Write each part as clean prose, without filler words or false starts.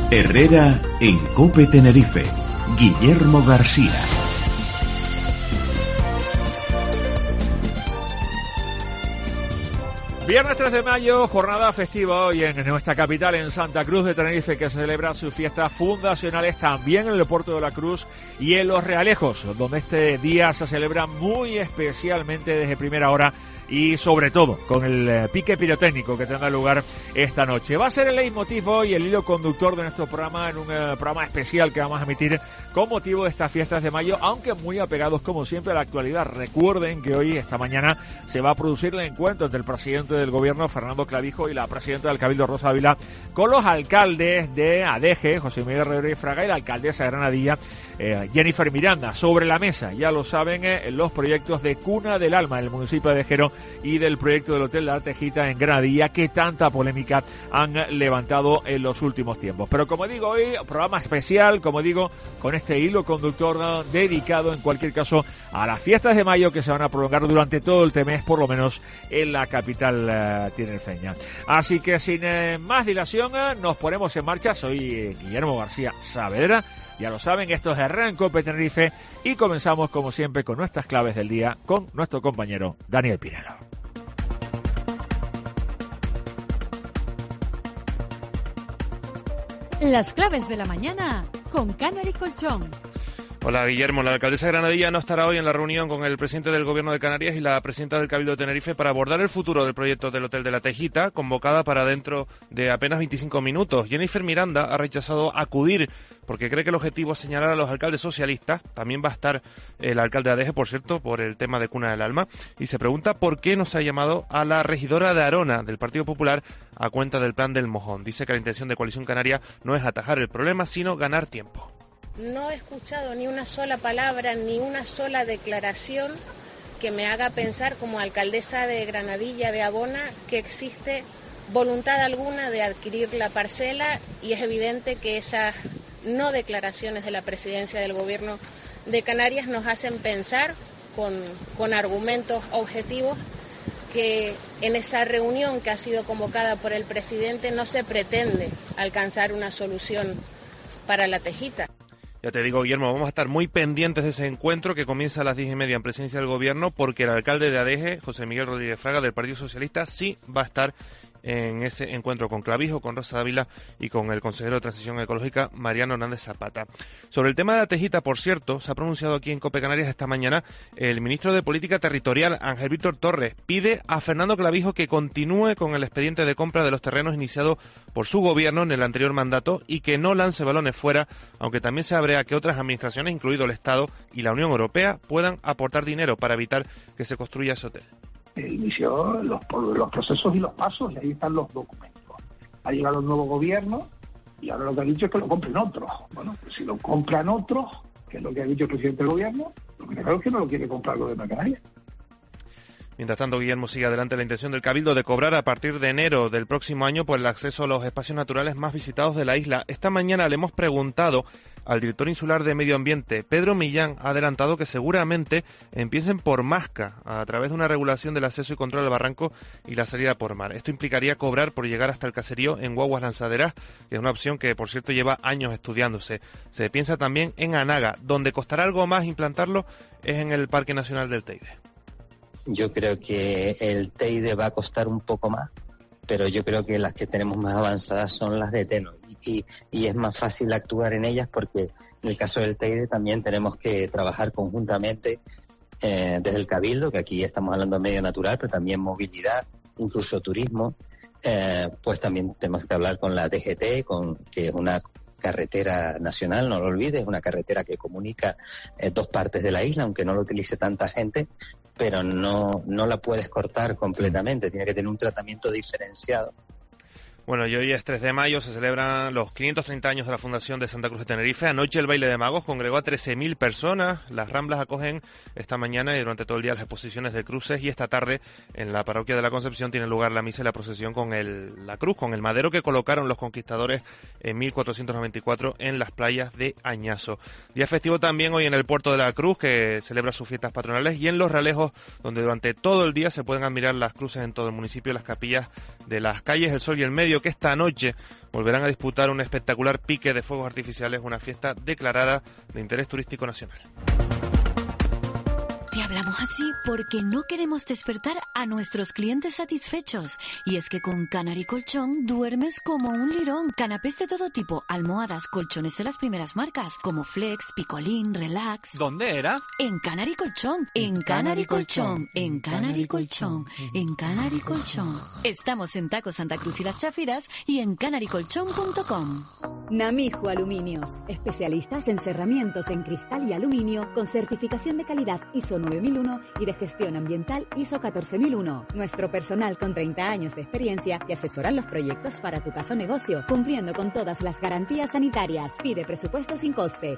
Herrera en COPE Tenerife. Guillermo García. Viernes 3 de mayo, jornada festiva hoy en nuestra capital, en Santa Cruz de Tenerife, que celebra sus fiestas fundacionales también en el Puerto de la Cruz y en Los Realejos, donde este día se celebra muy especialmente desde primera hora y sobre todo con el pique pirotécnico que tendrá lugar esta noche. Va a ser el leitmotiv hoy, el hilo conductor de nuestro programa, en un programa especial que vamos a emitir con motivo de estas fiestas de mayo, aunque muy apegados como siempre a la actualidad. Recuerden que hoy, esta mañana, se va a producir el encuentro entre el presidente del gobierno, Fernando Clavijo, y la presidenta del Cabildo, Rosa Ávila, con los alcaldes de Adeje, José Miguel Rodríguez Fraga, y la alcaldesa de Granadilla, Jennifer Miranda. Sobre la mesa, ya lo saben, los proyectos de Cuna del Alma en el municipio de Adejero y del proyecto del Hotel La Tejita en Granadilla, que tanta polémica han levantado en los últimos tiempos. Pero como digo, hoy programa especial, como digo, con este hilo conductor dedicado en cualquier caso a las fiestas de mayo, que se van a prolongar durante todo el mes, por lo menos en la capital tinerfeña. Así que sin más dilación, nos ponemos en marcha. Soy Guillermo García Saavedra. Ya lo saben, esto es Herrera en COPE Tenerife y comenzamos como siempre con nuestras claves del día con nuestro compañero Daniel Pinero. Las claves de la mañana con Canary Colchón. Hola Guillermo, la alcaldesa de Granadilla no estará hoy en la reunión con el presidente del Gobierno de Canarias y la presidenta del Cabildo de Tenerife para abordar el futuro del proyecto del Hotel de la Tejita, convocada para dentro de apenas 25 minutos. Jennifer Miranda ha rechazado acudir porque cree que el objetivo es señalar a los alcaldes socialistas. También va a estar el alcalde de Adeje, por cierto, por el tema de Cuna del Alma, y se pregunta por qué no se ha llamado a la regidora de Arona del Partido Popular a cuenta del plan del Mojón. Dice que la intención de Coalición Canaria no es atajar el problema, sino ganar tiempo. No he escuchado ni una sola palabra, ni una sola declaración que me haga pensar como alcaldesa de Granadilla, de Abona, que existe voluntad alguna de adquirir la parcela, y es evidente que esas no declaraciones de la presidencia del Gobierno de Canarias nos hacen pensar con argumentos objetivos que en esa reunión que ha sido convocada por el presidente no se pretende alcanzar una solución para la Tejita. Ya te digo, Guillermo, vamos a estar muy pendientes de ese encuentro que comienza a las 10:30 en presencia del Gobierno, porque el alcalde de Adeje, José Miguel Rodríguez Fraga, del Partido Socialista, sí va a estar en ese encuentro con Clavijo, con Rosa Ávila y con el consejero de Transición Ecológica, Mariano Hernández Zapata. Sobre el tema de la Tejita, por cierto, se ha pronunciado aquí en COPE Canarias esta mañana el ministro de Política Territorial, Ángel Víctor Torres. Pide a Fernando Clavijo que continúe con el expediente de compra de los terrenos iniciado por su gobierno en el anterior mandato y que no lance balones fuera, aunque también se abre a que otras administraciones, incluido el Estado y la Unión Europea, puedan aportar dinero para evitar que se construya ese hotel. Inició los procesos y los pasos, y ahí están los documentos. Ha llegado el nuevo gobierno y ahora lo que ha dicho es que lo compren otros. Bueno, pues si lo compran otros, que es lo que ha dicho el presidente del gobierno, lo que claro es que no lo quiere comprar el gobierno de Canarias. Mientras tanto, Guillermo, sigue adelante la intención del Cabildo de cobrar a partir de enero del próximo año por el acceso a los espacios naturales más visitados de la isla. Esta mañana le hemos preguntado al director insular de Medio Ambiente, Pedro Millán, ha adelantado que seguramente empiecen por Masca, a través de una regulación del acceso y control al barranco y la salida por mar. Esto implicaría cobrar por llegar hasta el caserío en guaguas lanzaderas, que es una opción que, por cierto, lleva años estudiándose. Se piensa también en Anaga, donde costará algo más implantarlo es en el Parque Nacional del Teide. Yo creo que el Teide va a costar un poco más, pero yo creo que las que tenemos más avanzadas son las de Teno, y es más fácil actuar en ellas porque en el caso del Teide también tenemos que trabajar conjuntamente desde el Cabildo, que aquí estamos hablando de medio natural, pero también movilidad, incluso turismo, pues también tenemos que hablar con la DGT, que es una carretera nacional, no lo olvides, es una carretera que comunica dos partes de la isla, aunque no lo utilice tanta gente, pero no la puedes cortar completamente, tiene que tener un tratamiento diferenciado. Bueno, y hoy es 3 de mayo, se celebran los 530 años de la Fundación de Santa Cruz de Tenerife. Anoche el baile de magos congregó a 13.000 personas. Las Ramblas acogen esta mañana y durante todo el día las exposiciones de cruces, y esta tarde en la parroquia de la Concepción tiene lugar la misa y la procesión con la cruz, con el madero que colocaron los conquistadores en 1494 en las playas de Añazo. Día festivo también hoy en el Puerto de la Cruz, que celebra sus fiestas patronales, y en Los Realejos, donde durante todo el día se pueden admirar las cruces en todo el municipio, las capillas de las calles El Sol y el Medio, Mayo, que esta noche volverán a disputar un espectacular pique de fuegos artificiales, una fiesta declarada de interés turístico nacional. Te hablamos así porque no queremos despertar a nuestros clientes satisfechos. Y es que con Canary Colchón duermes como un lirón. Canapés de todo tipo, almohadas, colchones de las primeras marcas, como Flex, Picolín, Relax. ¿Dónde era? En Canary Colchón, en Canary Colchón, en Canary Colchón, en Canary Colchón. Estamos en Taco Santa Cruz y Las Chafiras y en canarycolchón.com. Namijo Aluminios, especialistas en cerramientos en cristal y aluminio con certificación de calidad ISO 9001 y de gestión ambiental ISO 14001. Nuestro personal con 30 años de experiencia te asesora los proyectos para tu casa o negocio, cumpliendo con todas las garantías sanitarias. Pide presupuesto sin coste,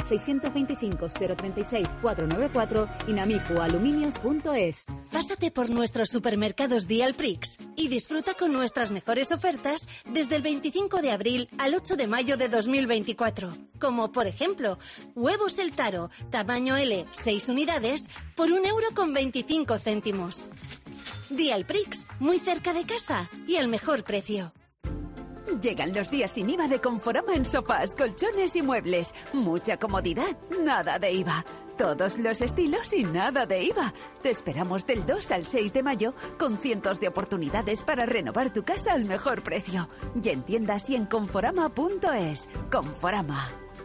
625-036-494 y namijoaluminios.es. Pásate por nuestros supermercados Dialprix y disfruta con nuestras mejores ofertas desde el 25 de abril al 8 de mayo de 2024. Como por ejemplo, huevos El Taro, tamaño L, 6 unidades, por 1,25 €. Dialprix, muy cerca de casa y el mejor precio. Llegan los días sin IVA de Conforama en sofás, colchones y muebles. Mucha comodidad, nada de IVA. Todos los estilos y nada de IVA. Te esperamos del 2 al 6 de mayo con cientos de oportunidades para renovar tu casa al mejor precio. Y en tiendas y en conforama.es. Conforama.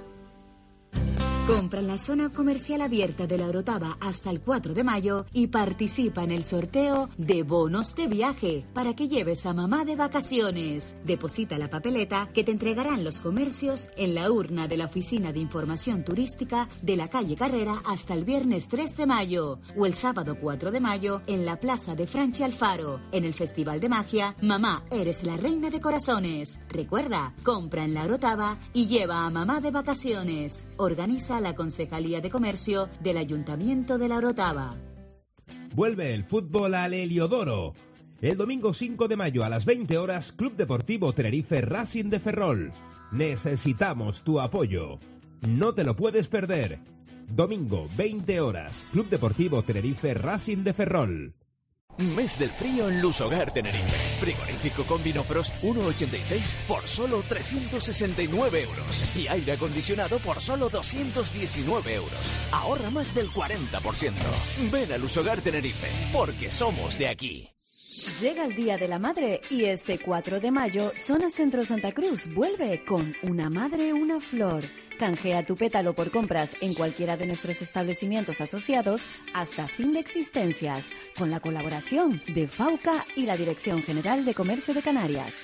Compra en la zona comercial abierta de La Orotava hasta el 4 de mayo y participa en el sorteo de bonos de viaje para que lleves a mamá de vacaciones. Deposita la papeleta que te entregarán los comercios en la urna de la Oficina de Información Turística de la calle Carrera hasta el viernes 3 de mayo o el sábado 4 de mayo en la Plaza de Franchi Alfaro, en el Festival de Magia Mamá Eres la Reina de Corazones. Recuerda, compra en La Orotava y lleva a mamá de vacaciones. Organiza la Concejalía de Comercio del Ayuntamiento de La Orotava. Vuelve el fútbol al Heliodoro. El domingo 5 de mayo a las 20 horas, Club Deportivo Tenerife Racing de Ferrol. Necesitamos tu apoyo. No te lo puedes perder. Domingo 20 horas, Club Deportivo Tenerife Racing de Ferrol. Mes del frío en Lusogar Tenerife. Frigorífico con vino Frost 1,86 por solo 369 €. Y aire acondicionado por solo 219 €. Ahorra más del 40%. Ven a Lusogar Tenerife, porque somos de aquí. Llega el Día de la Madre y este 4 de mayo, Zona Centro Santa Cruz vuelve con Una Madre, Una Flor. Canjea tu pétalo por compras en cualquiera de nuestros establecimientos asociados hasta fin de existencias, con la colaboración de FAUCA y la Dirección General de Comercio de Canarias.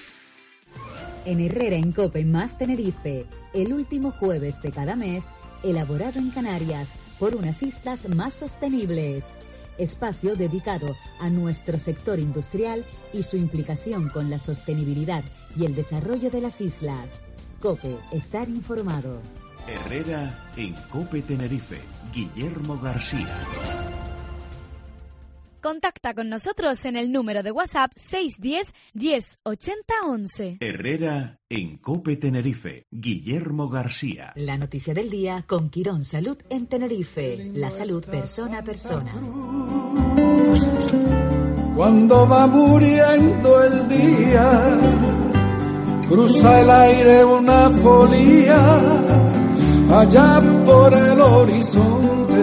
En Herrera en Cope más Tenerife, el último jueves de cada mes, elaborado en Canarias por unas islas más sostenibles. Espacio dedicado a nuestro sector industrial y su implicación con la sostenibilidad y el desarrollo de las islas. COPE, estar informado. Herrera en COPE Tenerife. Guillermo García. Contacta con nosotros en el número de WhatsApp 610 10 80 11. Herrera en COPE Tenerife. Guillermo García. La noticia del día con Quirón Salud en Tenerife. La salud persona a persona. Cuando va muriendo el día, cruza el aire una folía, allá por el horizonte,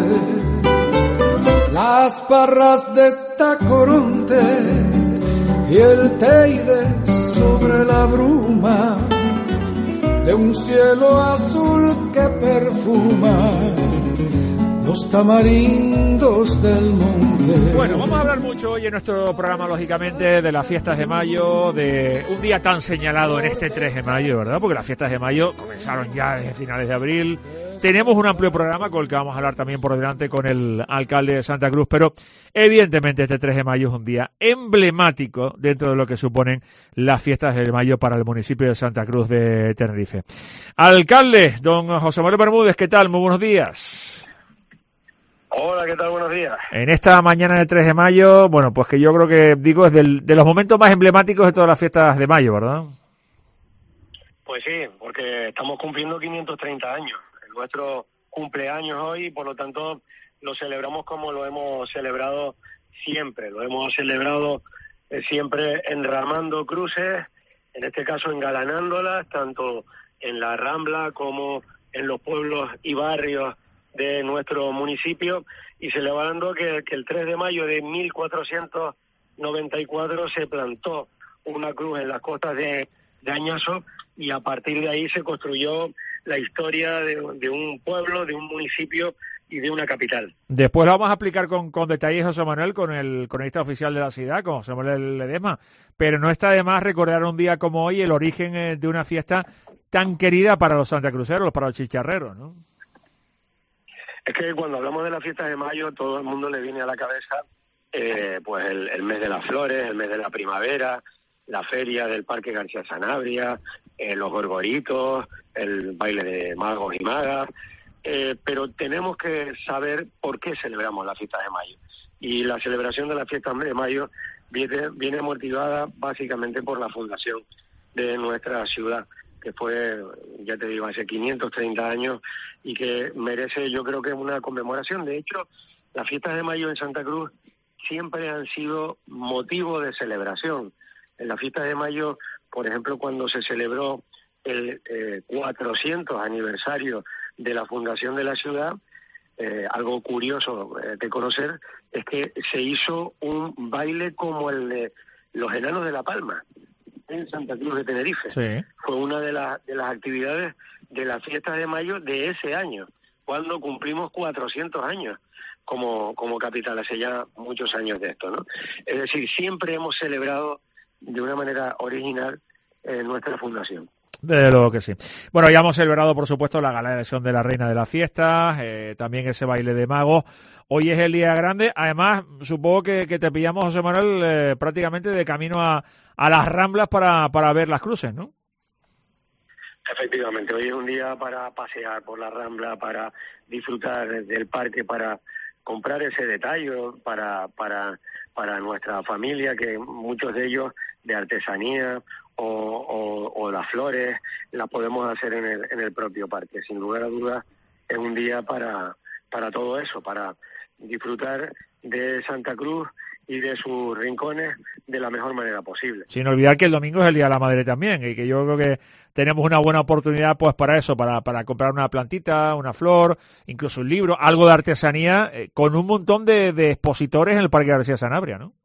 las parras de Tacoronte y el Teide sobre la bruma de un cielo azul que perfuma los tamarindos del monte. Bueno, vamos a hablar mucho hoy en nuestro programa, lógicamente, de las fiestas de mayo, de un día tan señalado en este 3 de mayo, ¿verdad? Porque las fiestas de mayo comenzaron ya desde finales de abril. Tenemos un amplio programa con el que vamos a hablar también por delante con el alcalde de Santa Cruz, pero evidentemente este 3 de mayo es un día emblemático dentro de lo que suponen las fiestas de mayo para el municipio de Santa Cruz de Tenerife. Alcalde, don José Manuel Bermúdez, ¿qué tal? Muy buenos días. Hola, ¿qué tal? Buenos días. En esta mañana del 3 de mayo, bueno, pues que yo creo que, digo, es de los momentos más emblemáticos de todas las fiestas de mayo, ¿verdad? Pues sí, porque estamos cumpliendo 530 años. El nuestro cumpleaños hoy, por lo tanto, lo celebramos como lo hemos celebrado siempre. Lo hemos celebrado siempre enramando cruces, en este caso engalanándolas tanto en la Rambla como en los pueblos y barrios de nuestro municipio, y celebrando que el 3 de mayo de 1494 se plantó una cruz en las costas de Añaso, y a partir de ahí se construyó la historia de un pueblo, de un municipio y de una capital. Después lo vamos a explicar con detalle, José Manuel, con el cronista oficial de la ciudad, con José Manuel Ledesma, pero no está de más recordar un día como hoy el origen de una fiesta tan querida para los santacruceros, para los chicharreros, ¿no? Es que cuando hablamos de las fiestas de mayo, todo el mundo le viene a la cabeza pues el mes de las flores, el mes de la primavera, la feria del Parque García Sanabria, los gorgoritos, el baile de magos y magas, pero tenemos que saber por qué celebramos las fiestas de mayo. Y la celebración de las fiestas de mayo viene motivada básicamente por la fundación de nuestra ciudad, que fue, ya te digo, hace 530 años, y que merece, yo creo que una conmemoración. De hecho, las fiestas de mayo en Santa Cruz siempre han sido motivo de celebración. En las fiestas de mayo, por ejemplo, cuando se celebró el 400 aniversario de la fundación de la ciudad, algo curioso de conocer es que se hizo un baile como el de los Enanos de La Palma en Santa Cruz de Tenerife. Sí. Fue una de las actividades de las fiestas de mayo de ese año, cuando cumplimos 400 años como capital, hace ya muchos años de esto, ¿no? Es decir, siempre hemos celebrado de una manera original nuestra fundación. Desde luego que sí. Bueno, ya hemos celebrado, por supuesto, la gala de elección de la reina de la fiesta, también ese baile de magos. Hoy es el día grande. Además, supongo que te pillamos, José Manuel, prácticamente de camino a las Ramblas para ver las cruces, ¿no? Efectivamente, hoy es un día para pasear por la Rambla, para disfrutar del parque, para comprar ese detalle para nuestra familia, que muchos de ellos de artesanía o las flores las podemos hacer en el propio parque. Sin lugar a dudas es un día para todo eso, para disfrutar de Santa Cruz y de sus rincones de la mejor manera posible. Sin olvidar que el domingo es el Día de la Madre también, y que yo creo que tenemos una buena oportunidad pues para eso, para comprar una plantita, una flor, incluso un libro, algo de artesanía, con un montón de expositores en el Parque García Sanabria, ¿no?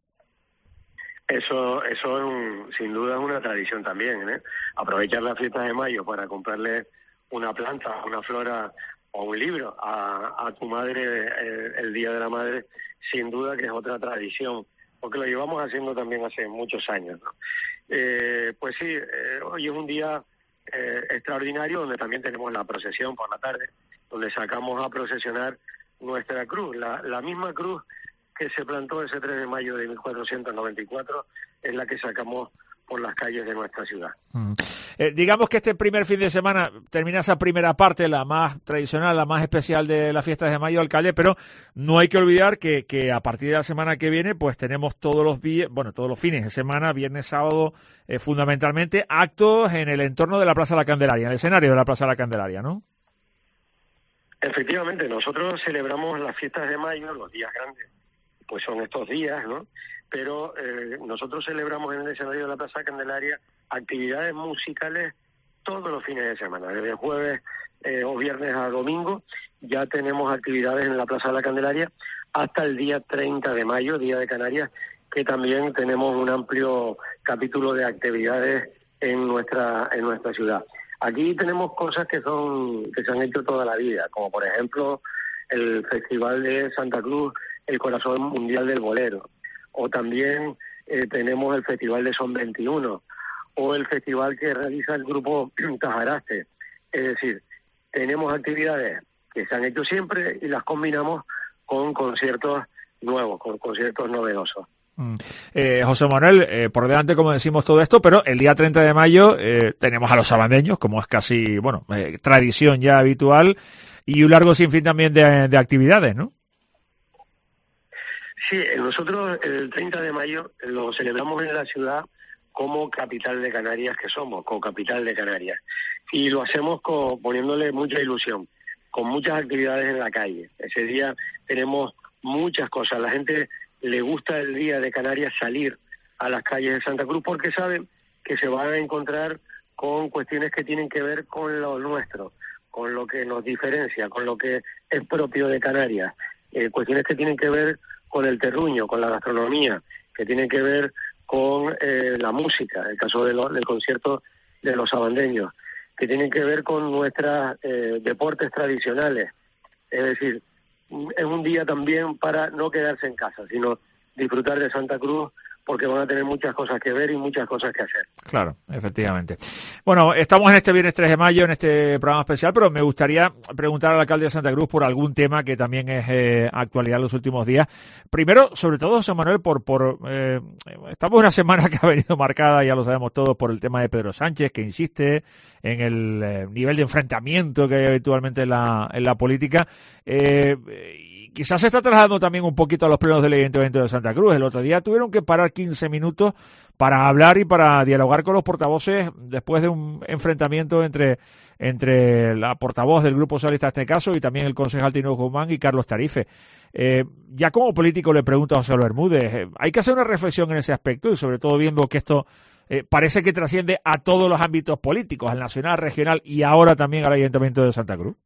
Eso sin duda es una tradición también, ¿eh? Aprovechar las fiestas de mayo para comprarle una planta, una flor o un libro a tu madre el Día de la Madre, sin duda que es otra tradición, porque lo llevamos haciendo también hace muchos años, ¿no? Pues sí, hoy es un día extraordinario, donde también tenemos la procesión por la tarde, donde sacamos a procesionar nuestra cruz, la misma cruz que se plantó ese 3 de mayo de 1494, es la que sacamos por las calles de nuestra ciudad. Digamos que este primer fin de semana termina esa primera parte, la más tradicional, la más especial de las fiestas de mayo, alcalde, pero no hay que olvidar que a partir de la semana que viene pues tenemos todos los fines de semana, viernes, sábado, fundamentalmente actos en el entorno de la Plaza de la Candelaria, en el escenario de la Plaza de la Candelaria, ¿no? Efectivamente, nosotros celebramos las fiestas de mayo, los días grandes, pues son estos días, ¿no? Pero nosotros celebramos en el escenario de la Plaza Candelaria actividades musicales todos los fines de semana, desde jueves o viernes a domingo. Ya tenemos actividades en la Plaza de la Candelaria hasta el día 30 de mayo, Día de Canarias, que también tenemos un amplio capítulo de actividades en nuestra ciudad. Aquí tenemos cosas que se han hecho toda la vida, como por ejemplo el Festival de Santa Cruz, el Corazón Mundial del Bolero, o también tenemos el Festival de Son 21, o el festival que realiza el grupo Tajaraste. Es decir, tenemos actividades que se han hecho siempre y las combinamos con conciertos nuevos, con conciertos novedosos. José Manuel, por delante, como decimos, todo esto, pero el día 30 de mayo tenemos a los sabandeños, como es casi, tradición ya habitual, y un largo sinfín también de actividades, ¿no? Sí, nosotros el 30 de mayo lo celebramos en la ciudad como capital de Canarias que somos, co-capital de Canarias. Y lo hacemos poniéndole mucha ilusión, con muchas actividades en la calle. Ese día tenemos muchas cosas. A la gente le gusta el Día de Canarias salir a las calles de Santa Cruz porque saben que se van a encontrar con cuestiones que tienen que ver con lo nuestro, con lo que nos diferencia, con lo que es propio de Canarias, cuestiones que tienen que ver con el terruño, con la gastronomía, que tienen que ver con la música, el caso del concierto de los sabandeños, que tienen que ver con nuestros deportes tradicionales. Es decir, es un día también para no quedarse en casa, sino disfrutar de Santa Cruz, porque van a tener muchas cosas que ver y muchas cosas que hacer. Claro, efectivamente. Bueno, estamos en este viernes 3 de mayo, en este programa especial, pero me gustaría preguntar al alcalde de Santa Cruz por algún tema que también es actualidad en los últimos días. Primero, sobre todo, José Manuel, estamos en una semana que ha venido marcada, ya lo sabemos todos, por el tema de Pedro Sánchez, que insiste en el nivel de enfrentamiento que hay habitualmente en la política. Quizás se está trasladando también un poquito a los plenos del Ayuntamiento de Santa Cruz. El otro día tuvieron que parar 15 minutos para hablar y para dialogar con los portavoces después de un enfrentamiento entre la portavoz del Grupo Socialista en este caso y también el concejal Tino Guzmán y Carlos Tarife. Ya como político le pregunto a José Bermúdez, hay que hacer una reflexión en ese aspecto y sobre todo viendo que esto parece que trasciende a todos los ámbitos políticos, al nacional, regional y ahora también al Ayuntamiento de Santa Cruz.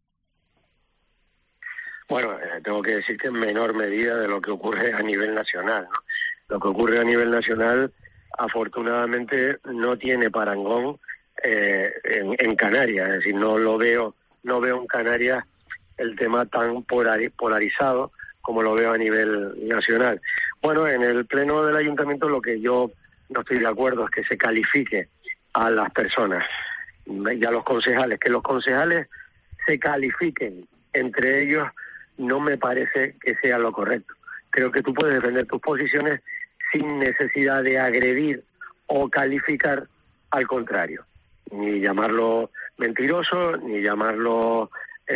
Bueno, tengo que decir que en menor medida de lo que ocurre a nivel nacional, ¿no? Lo que ocurre a nivel nacional, afortunadamente, no tiene parangón en Canarias. Es decir, no veo en Canarias el tema tan polarizado como lo veo a nivel nacional. Bueno, en el pleno del ayuntamiento lo que yo no estoy de acuerdo es que se califique a las personas y a los concejales. Que los concejales se califiquen entre ellos no me parece que sea lo correcto. Creo que tú puedes defender tus posiciones sin necesidad de agredir o calificar al contrario. Ni llamarlo mentiroso, ni llamarlo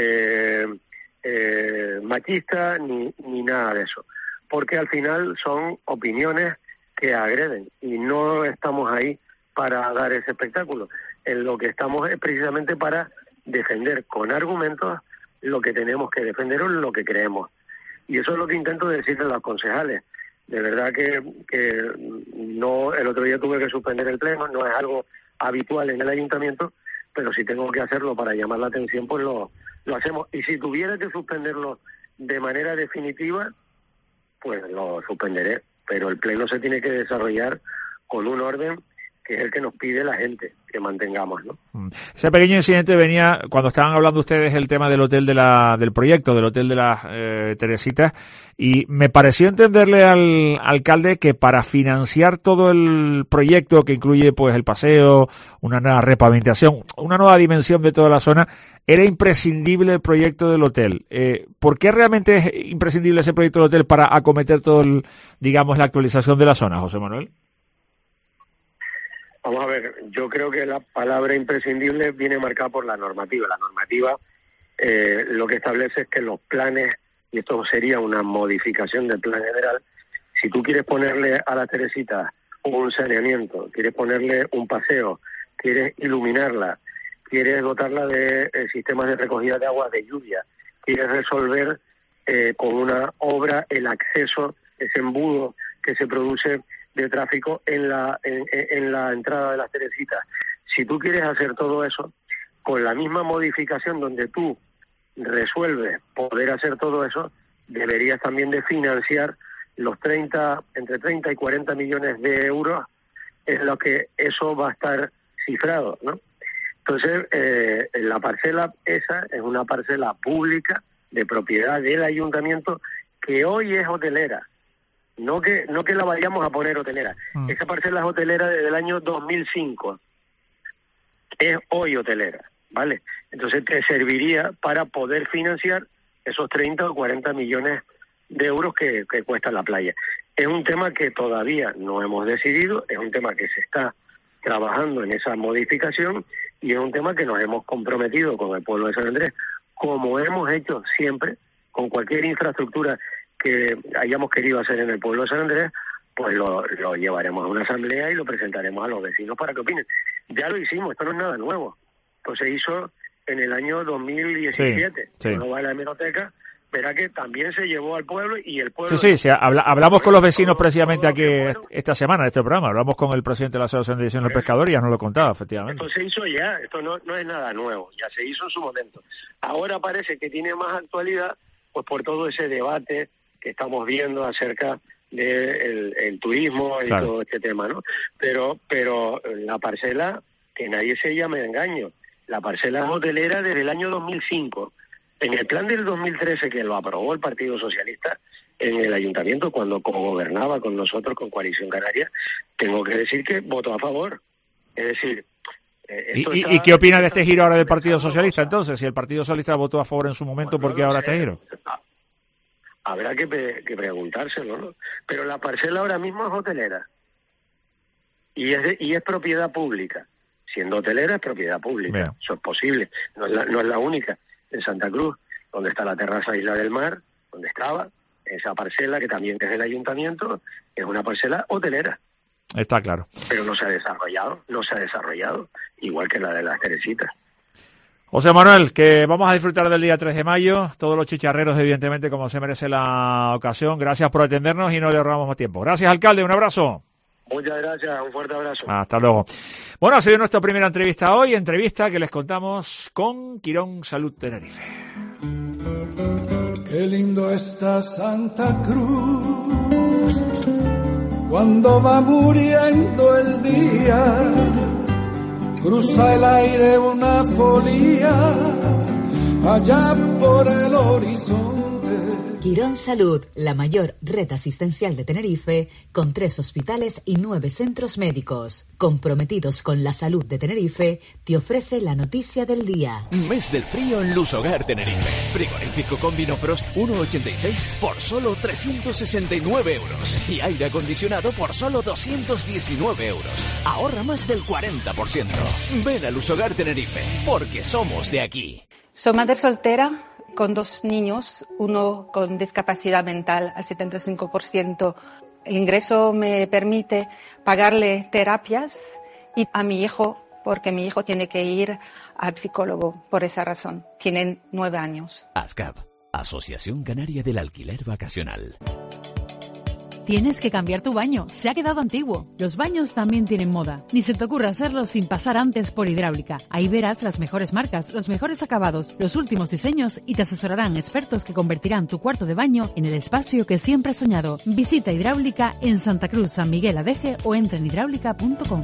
machista, ni nada de eso. Porque al final son opiniones que agreden y no estamos ahí para dar ese espectáculo. En lo que estamos es precisamente para defender con argumentos lo que tenemos que defender o lo que creemos. Y eso es lo que intento decirle a los concejales. De verdad que no, el otro día tuve que suspender el pleno, no es algo habitual en el ayuntamiento, pero si tengo que hacerlo para llamar la atención, pues lo hacemos. Y si tuviera que suspenderlo de manera definitiva, pues lo suspenderé. Pero el pleno se tiene que desarrollar con un orden que es el que nos pide la gente que mantengamos, ¿no? Ese pequeño incidente venía cuando estaban hablando ustedes el tema del hotel del proyecto, del hotel de las Teresitas, y me pareció entenderle al alcalde que para financiar todo el proyecto, que incluye pues el paseo, una nueva repavimentación, una nueva dimensión de toda la zona, era imprescindible el proyecto del hotel. ¿Por qué realmente es imprescindible ese proyecto del hotel para acometer todo la actualización de la zona, José Manuel? Vamos a ver, yo creo que la palabra imprescindible viene marcada por la normativa. La normativa lo que establece es que los planes, y esto sería una modificación del plan general, si tú quieres ponerle a la Teresita un saneamiento, quieres ponerle un paseo, quieres iluminarla, quieres dotarla de sistemas de recogida de agua de lluvia, quieres resolver con una obra el acceso, ese embudo que se produce de tráfico en la entrada de las Teresitas. Si tú quieres hacer todo eso, con la misma modificación donde tú resuelves poder hacer todo eso, deberías también de financiar los entre 30 y 40 millones de euros en lo que eso va a estar cifrado, ¿no? Entonces, la parcela esa es una parcela pública de propiedad del ayuntamiento que hoy es hotelera. No que la vayamos a poner hotelera. Esa parcela es hotelera desde el año 2005. Es hoy hotelera, ¿vale? Entonces te serviría para poder financiar esos 30 o 40 millones de euros que cuesta la playa. Es un tema que todavía no hemos decidido, es un tema que se está trabajando en esa modificación y es un tema que nos hemos comprometido con el pueblo de San Andrés, como hemos hecho siempre con cualquier infraestructura que hayamos querido hacer en el pueblo de San Andrés, pues lo llevaremos a una asamblea y lo presentaremos a los vecinos para que opinen. Ya lo hicimos, esto no es nada nuevo. Esto se hizo en el año 2017. Sí. Uno va a la hemeroteca verá que también se llevó al pueblo y el pueblo... Sí, hablamos con los vecinos precisamente aquí esta semana, en este programa. Hablamos con el presidente de la Asociación de Dirección del Pescador y ya nos lo contaba, efectivamente. Esto se hizo ya, esto no es nada nuevo, ya se hizo en su momento. Ahora parece que tiene más actualidad, pues por todo ese debate que estamos viendo acerca del el turismo y todo este tema, ¿no? Pero la parcela, que nadie se llame de engaño, la parcela es hotelera desde el año 2005. En el plan del 2013, que lo aprobó el Partido Socialista en el Ayuntamiento cuando cogobernaba con nosotros, con Coalición Canaria, tengo que decir que votó a favor. Es decir... ¿Y qué opina de este giro ahora del Partido Socialista entonces? Si el Partido Socialista votó a favor en su momento, ¿por qué ahora este giro? Habrá que preguntárselo, ¿no? Pero la parcela ahora mismo es hotelera. Y es propiedad pública. Siendo hotelera es propiedad pública. Bien. Eso es posible. No es la única. En Santa Cruz, donde está la terraza Isla del Mar, donde estaba esa parcela que también es del ayuntamiento, es una parcela hotelera. Está claro. Pero no se ha desarrollado, igual que la de las Teresitas. José Manuel, que vamos a disfrutar del día 3 de mayo, todos los chicharreros, evidentemente, como se merece la ocasión. Gracias por atendernos y no le ahorramos más tiempo. Gracias, alcalde, un abrazo. Muchas gracias, un fuerte abrazo. Hasta luego. Bueno, ha sido nuestra primera entrevista hoy, entrevista que les contamos con Quirón Salud Tenerife. Qué lindo está Santa Cruz, cuando va muriendo el día, cruza el aire una folía, allá por el horizonte. Quirón Salud, la mayor red asistencial de Tenerife, con 3 hospitales y 9 centros médicos. Comprometidos con la salud de Tenerife, te ofrece la noticia del día. Mes del frío en Lusogar Tenerife. Frigorífico con Vinofrost 1,86 por solo 369 euros. Y aire acondicionado por solo 219 euros. Ahorra más del 40%. Ven a Lusogar Tenerife, porque somos de aquí. Soy madre soltera con 2 niños, uno con discapacidad mental al 75%. El ingreso me permite pagarle terapias y a mi hijo, porque mi hijo tiene que ir al psicólogo por esa razón. Tienen 9 años. ASCAP, Asociación Canaria del Alquiler Vacacional. Tienes que cambiar tu baño, se ha quedado antiguo. Los baños también tienen moda. Ni se te ocurra hacerlo sin pasar antes por Hidráulica. Ahí verás las mejores marcas, los mejores acabados, los últimos diseños y te asesorarán expertos que convertirán tu cuarto de baño en el espacio que siempre has soñado. Visita Hidráulica en Santa Cruz, San Miguel Adeje o entra en hidráulica.com.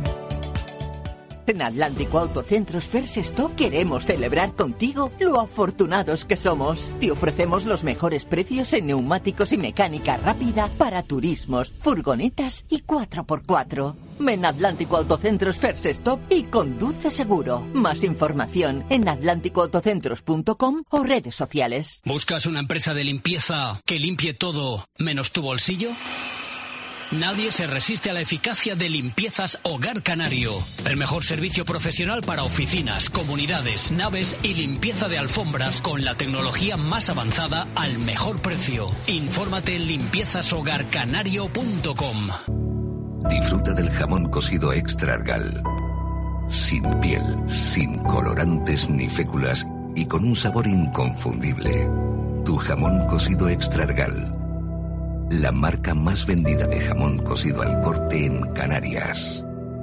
En Atlántico Autocentros First Stop queremos celebrar contigo lo afortunados que somos. Te ofrecemos los mejores precios en neumáticos y mecánica rápida para turismos, furgonetas y 4x4. Ven a Atlántico Autocentros First Stop y conduce seguro. Más información en atlánticoautocentros.com o redes sociales. ¿Buscas una empresa de limpieza que limpie todo menos tu bolsillo? Nadie se resiste a la eficacia de Limpiezas Hogar Canario. El mejor servicio profesional para oficinas, comunidades, naves y limpieza de alfombras con la tecnología más avanzada al mejor precio. Infórmate en limpiezashogarcanario.com. Disfruta del jamón cocido Extra Argal. Sin piel, sin colorantes ni féculas y con un sabor inconfundible. Tu jamón cocido Extra Argal. La marca más vendida de jamón cocido al corte en Canarias.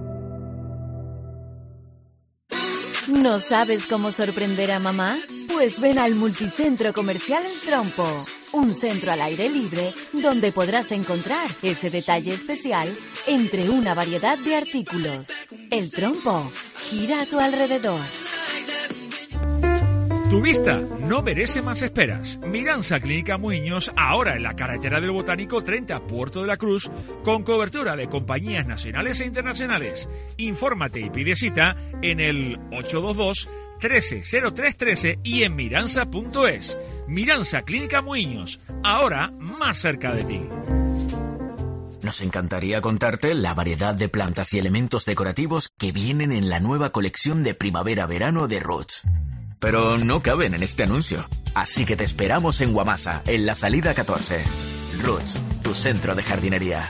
¿No sabes cómo sorprender a mamá? Pues ven al Multicentro Comercial El Trompo, un centro al aire libre donde podrás encontrar ese detalle especial entre una variedad de artículos. El Trompo, gira a tu alrededor. Tu vista no merece más esperas. Miranza Clínica Muiños, ahora en la carretera del Botánico 30, Puerto de la Cruz, con cobertura de compañías nacionales e internacionales. Infórmate y pide cita en el 822-130313 y en miranza.es. Miranza Clínica Muiños, ahora más cerca de ti. Nos encantaría contarte la variedad de plantas y elementos decorativos que vienen en la nueva colección de primavera-verano de Roots. Pero no caben en este anuncio. Así que te esperamos en Guamasa, en la salida 14. Roots, tu centro de jardinería.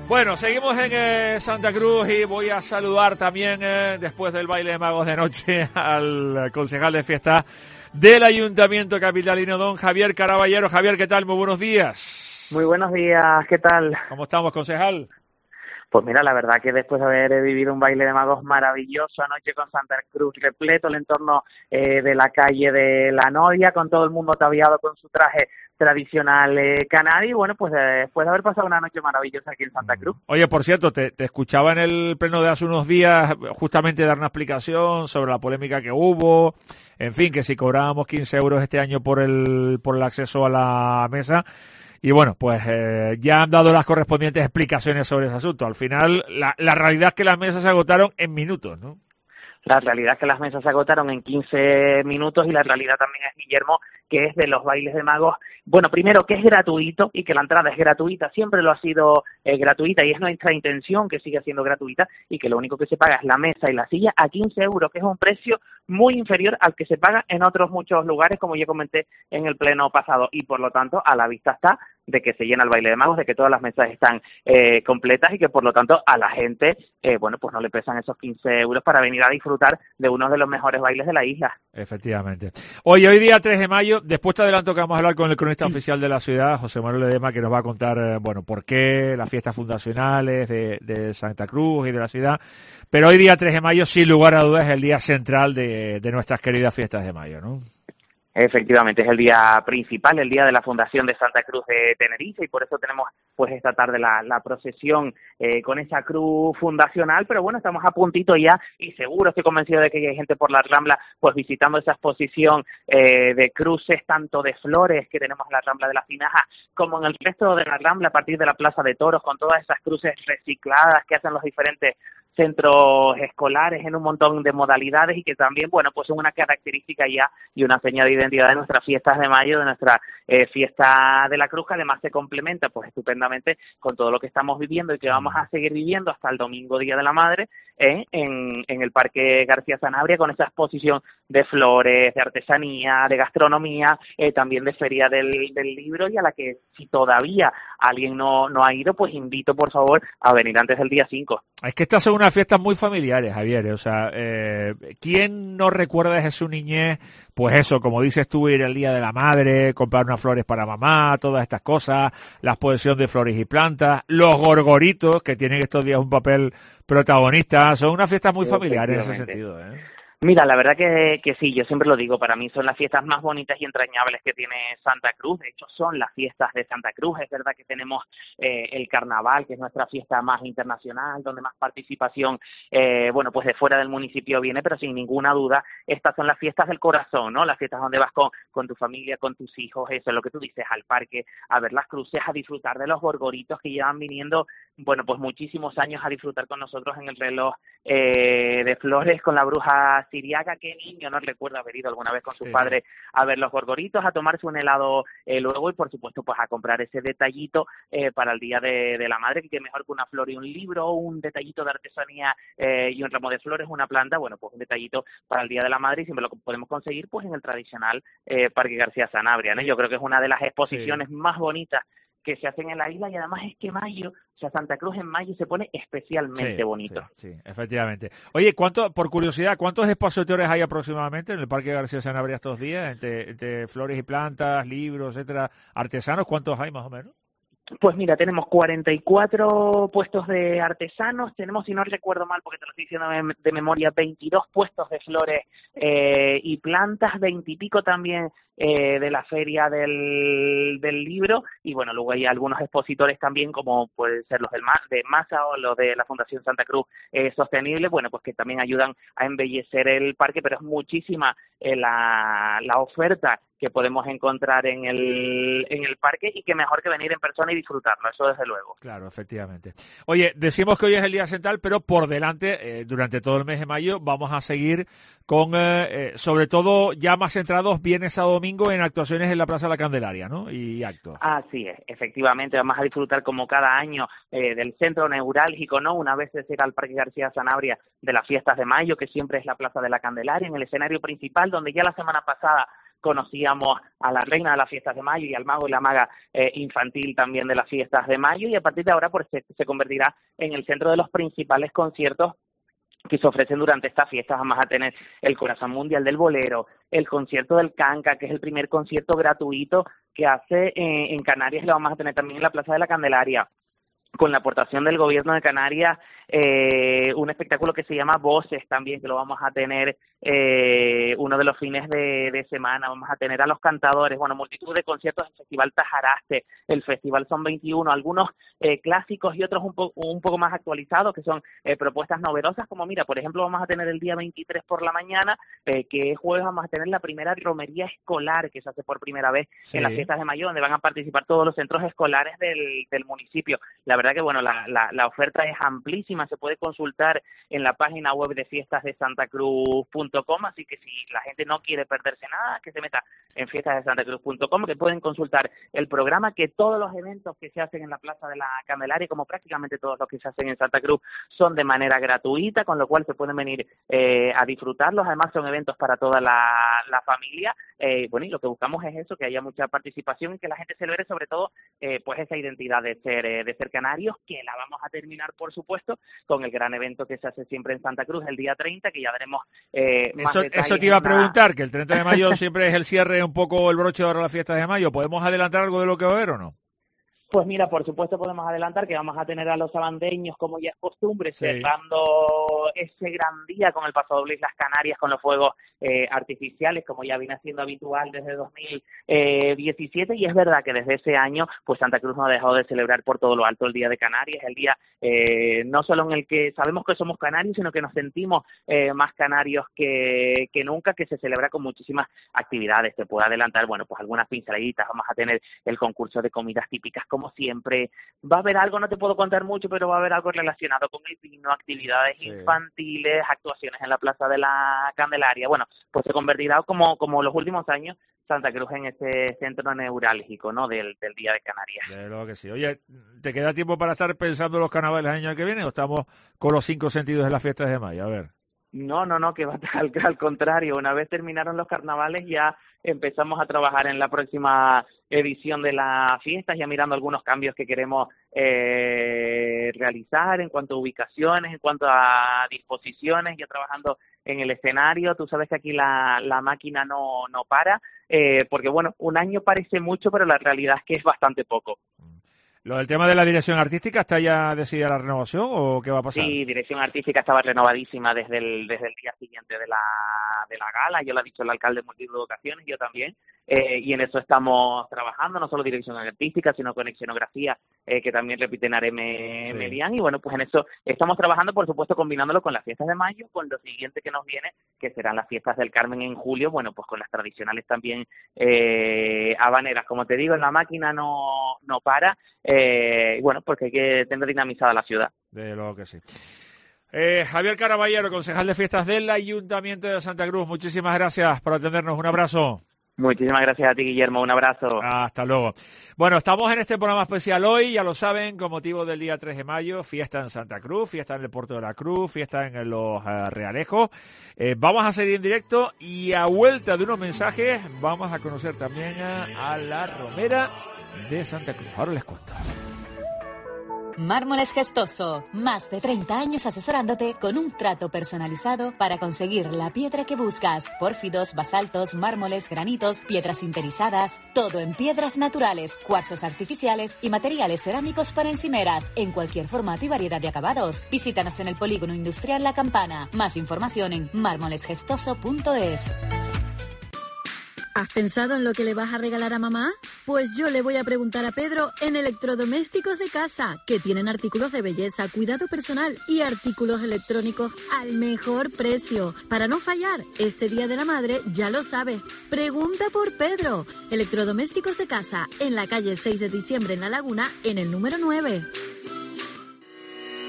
Bueno, seguimos en Santa Cruz y voy a saludar también, después del baile de magos de noche, al concejal de fiesta del Ayuntamiento capitalino, don Javier Caraballero. Javier, ¿qué tal? Muy buenos días. Muy buenos días, ¿qué tal? ¿Cómo estamos, concejal? Pues mira, la verdad que después de haber vivido un baile de magos maravilloso anoche con Santa Cruz, repleto el entorno de la calle de la Noria, con todo el mundo ataviado con su traje tradicional canario, y bueno, pues después de haber pasado una noche maravillosa aquí en Santa Cruz. Oye, por cierto, te escuchaba en el pleno de hace unos días justamente dar una explicación sobre la polémica que hubo, en fin, que si cobrábamos 15 euros este año por el acceso a la mesa. Y bueno, pues ya han dado las correspondientes explicaciones sobre ese asunto. Al final, la realidad es que las mesas se agotaron en minutos, ¿no? La realidad es que las mesas se agotaron en 15 minutos y la realidad también es, Guillermo, que es de los bailes de magos. Bueno, primero que es gratuito y que la entrada es gratuita, siempre lo ha sido gratuita y es nuestra intención que siga siendo gratuita y que lo único que se paga es la mesa y la silla a 15 euros, que es un precio muy inferior al que se paga en otros muchos lugares, como ya comenté en el pleno pasado, y por lo tanto a la vista está de que se llena el baile de magos, de que todas las mesas están completas y que por lo tanto a la gente, bueno, pues no le pesan esos 15 euros para venir a disfrutar de uno de los mejores bailes de la isla. Efectivamente. Oye, hoy día 3 de mayo, después te adelanto que vamos a hablar con el cronista oficial de la ciudad, José Manuel Ledesma, que nos va a contar, bueno, por qué las fiestas fundacionales de Santa Cruz y de la ciudad. Pero hoy día 3 de mayo, sin lugar a dudas, es el día central de nuestras queridas fiestas de mayo, ¿no? Efectivamente, es el día principal, el día de la Fundación de Santa Cruz de Tenerife, y por eso tenemos pues esta tarde la procesión con esa cruz fundacional, pero bueno, estamos a puntito ya y seguro, estoy convencido de que hay gente por la Rambla pues visitando esa exposición de cruces, tanto de flores que tenemos en la Rambla de la Finaja como en el resto de la Rambla a partir de la Plaza de Toros, con todas esas cruces recicladas que hacen los diferentes centros escolares en un montón de modalidades y que también, bueno, pues son una característica ya y una señal de identidad de nuestras fiestas de mayo, de nuestra fiesta de la Cruz, que además se complementa pues estupendamente con todo lo que estamos viviendo y que vamos a seguir viviendo hasta el domingo, Día de la Madre, en el Parque García Sanabria, con esa exposición de flores, de artesanía, de gastronomía, también de Feria del Libro, y a la que si todavía alguien no ha ido, pues invito por favor a venir antes del día 5. Es que estas son unas fiestas muy familiares, Javier. O sea, ¿quién no recuerda desde su niñez? Pues eso, como dices tú, ir el Día de la Madre, comprar unas flores para mamá, todas estas cosas, la exposición de flores y plantas, los gorgoritos, que tienen estos días un papel protagonista. Son unas fiestas muy familiares en ese sentido, ¿eh? Mira, la verdad que sí, yo siempre lo digo, para mí son las fiestas más bonitas y entrañables que tiene Santa Cruz. De hecho, son las fiestas de Santa Cruz. Es verdad que tenemos el carnaval, que es nuestra fiesta más internacional, donde más participación, bueno, pues de fuera del municipio viene, pero sin ninguna duda, estas son las fiestas del corazón, ¿no? Las fiestas donde vas con tu familia, con tus hijos, eso es lo que tú dices, al parque, a ver las cruces, a disfrutar de los gorgoritos que llevan viniendo, bueno, pues muchísimos años a disfrutar con nosotros en el reloj de flores, con la bruja Siriaca. Qué niño no recuerda haber ido alguna vez con su padre a ver los gorgoritos, a tomarse un helado luego y por supuesto pues a comprar ese detallito para el Día de la Madre, que mejor que una flor y un libro, un detallito de artesanía y un ramo de flores, una planta, bueno, pues un detallito para el Día de la Madre, y siempre lo podemos conseguir pues en el tradicional Parque García Sanabria, ¿no? Yo creo que es una de las exposiciones más bonitas que se hacen en la isla, y además es que mayo, o sea, Santa Cruz en mayo se pone especialmente bonito. Sí, efectivamente. Oye, por curiosidad, ¿cuántos expositores hay aproximadamente en el Parque García Sanabria estos días? Entre flores y plantas, libros, etcétera, artesanos, ¿cuántos hay más o menos? Pues mira, tenemos 44 puestos de artesanos, tenemos, si no recuerdo mal, porque te lo estoy diciendo de memoria, 22 puestos de flores y plantas, 20 y pico también de la Feria del Libro, y bueno, luego hay algunos expositores también, como pueden ser los de Masa o los de la Fundación Santa Cruz Sostenible, bueno, pues que también ayudan a embellecer el parque, pero es muchísima la oferta que podemos encontrar en el parque, y que mejor que venir en persona y disfrutarlo, eso desde luego. Claro, efectivamente. Oye, decimos que hoy es el día central, pero por delante, durante todo el mes de mayo, vamos a seguir con, sobre todo, ya más centrados viernes a domingo en actuaciones en la Plaza de la Candelaria, ¿no? Y actos. Así es, efectivamente, vamos a disfrutar como cada año del centro neurálgico, ¿no? Una vez se llega al Parque García Sanabria de las fiestas de mayo, que siempre es la Plaza de la Candelaria, en el escenario principal, donde ya la semana pasada conocíamos a la reina de las fiestas de mayo y al mago y la maga infantil también de las fiestas de mayo, y a partir de ahora pues se convertirá en el centro de los principales conciertos que se ofrecen durante estas fiestas. Vamos a tener el Corazón Mundial del Bolero, el concierto del Canca, que es el primer concierto gratuito que hace en Canarias, y lo vamos a tener también en la Plaza de la Candelaria, con la aportación del Gobierno de Canarias, un espectáculo que se llama Voces también, que lo vamos a tener uno de los fines de semana. Vamos a tener a los cantadores, bueno, multitud de conciertos, el Festival Tajaraste, el Festival Son 21, algunos clásicos y otros un poco más actualizados, que son propuestas novedosas, como mira, por ejemplo, vamos a tener el día 23 por la mañana, que es jueves, vamos a tener la primera romería escolar, que se hace por primera vez en las fiestas de mayo, donde van a participar todos los centros escolares del municipio. La verdad que, bueno, la oferta es amplísima, se puede consultar en la página web de fiestasdesantacruz.com, así que si la gente no quiere perderse nada, que se meta en fiestasdesantacruz.com, que pueden consultar el programa, que todos los eventos que se hacen en la Plaza de la Candelaria, como prácticamente todos los que se hacen en Santa Cruz, son de manera gratuita, con lo cual se pueden venir a disfrutarlos. Además son eventos para toda la familia. Bueno, y lo que buscamos es eso, que haya mucha participación y que la gente celebre sobre todo pues esa identidad de ser canarios, que la vamos a terminar, por supuesto, con el gran evento que se hace siempre en Santa Cruz el día 30, que ya veremos más detalles. Eso te iba a preguntar, que el 30 de mayo siempre es el cierre, un poco el broche de oro de las fiestas de mayo. ¿Podemos adelantar algo de lo que va a haber o no? Pues mira, por supuesto podemos adelantar que vamos a tener a los sabandeños, como ya es costumbre, cerrando ese gran día con el Paso Doble Islas Canarias, con los fuegos artificiales, como ya viene siendo habitual desde 2017, y es verdad que desde ese año pues Santa Cruz no ha dejado de celebrar por todo lo alto el Día de Canarias, el día no solo en el que sabemos que somos canarios, sino que nos sentimos más canarios que nunca, que se celebra con muchísimas actividades. Te puedo adelantar, bueno, pues algunas pinceladitas. Vamos a tener el concurso de comidas típicas, como siempre. Va a haber algo, no te puedo contar mucho, pero va a haber algo relacionado con el vino, actividades infantiles, actuaciones en la Plaza de la Candelaria. Bueno, pues se convertirá como los últimos años Santa Cruz en ese centro neurálgico, ¿no?, del Día de Canarias. De lo que sí. Oye, ¿te queda tiempo para estar pensando en los carnavales el año que viene o estamos con los 5 sentidos de las fiestas de mayo? A ver. No, que va al contrario. Una vez terminaron los carnavales ya empezamos a trabajar en la próxima edición de las fiestas, ya mirando algunos cambios que queremos realizar en cuanto a ubicaciones, en cuanto a disposiciones, ya trabajando en el escenario. Tú sabes que aquí la máquina no para, porque bueno, un año parece mucho, pero la realidad es que es bastante poco. ¿Lo del tema de la dirección artística está ya decidida la renovación o qué va a pasar? Sí, dirección artística estaba renovadísima desde el día siguiente de la gala. Yo lo ha dicho el alcalde en múltiples ocasiones, yo también. Y en eso estamos trabajando, no solo dirección artística, sino con escenografía, que también repite Nareme Melián. Y bueno, pues en eso estamos trabajando, por supuesto, combinándolo con las fiestas de mayo, con lo siguiente que nos viene, que serán las fiestas del Carmen en julio. Bueno, pues con las tradicionales también habaneras. Como te digo, en la máquina no para. Bueno, porque hay que tener dinamizada la ciudad. De lo que sí. Javier Caraballero, concejal de fiestas del Ayuntamiento de Santa Cruz, muchísimas gracias por atendernos. Un abrazo. Muchísimas gracias a ti, Guillermo. Un abrazo. Hasta luego. Bueno, estamos en este programa especial hoy, ya lo saben, con motivo del día 3 de mayo, fiesta en Santa Cruz, fiesta en el Puerto de la Cruz, fiesta en los Realejos. Vamos a seguir en directo y a vuelta de unos mensajes vamos a conocer también a la Romera de Santa Cruz. Ahora les cuento. Mármoles Gestoso, más de 30 años asesorándote con un trato personalizado para conseguir la piedra que buscas. Pórfidos, basaltos, mármoles, granitos, piedras sinterizadas, todo en piedras naturales, cuarzos artificiales y materiales cerámicos para encimeras, en cualquier formato y variedad de acabados. Visítanos en el Polígono Industrial La Campana. Más información en mármolesgestoso.es. ¿Has pensado en lo que le vas a regalar a mamá? Pues yo le voy a preguntar a Pedro en Electrodomésticos de Casa, que tienen artículos de belleza, cuidado personal y artículos electrónicos al mejor precio. Para no fallar, este Día de la Madre ya lo sabes. Pregunta por Pedro. Electrodomésticos de Casa, en la calle 6 de diciembre en La Laguna, en el número 9.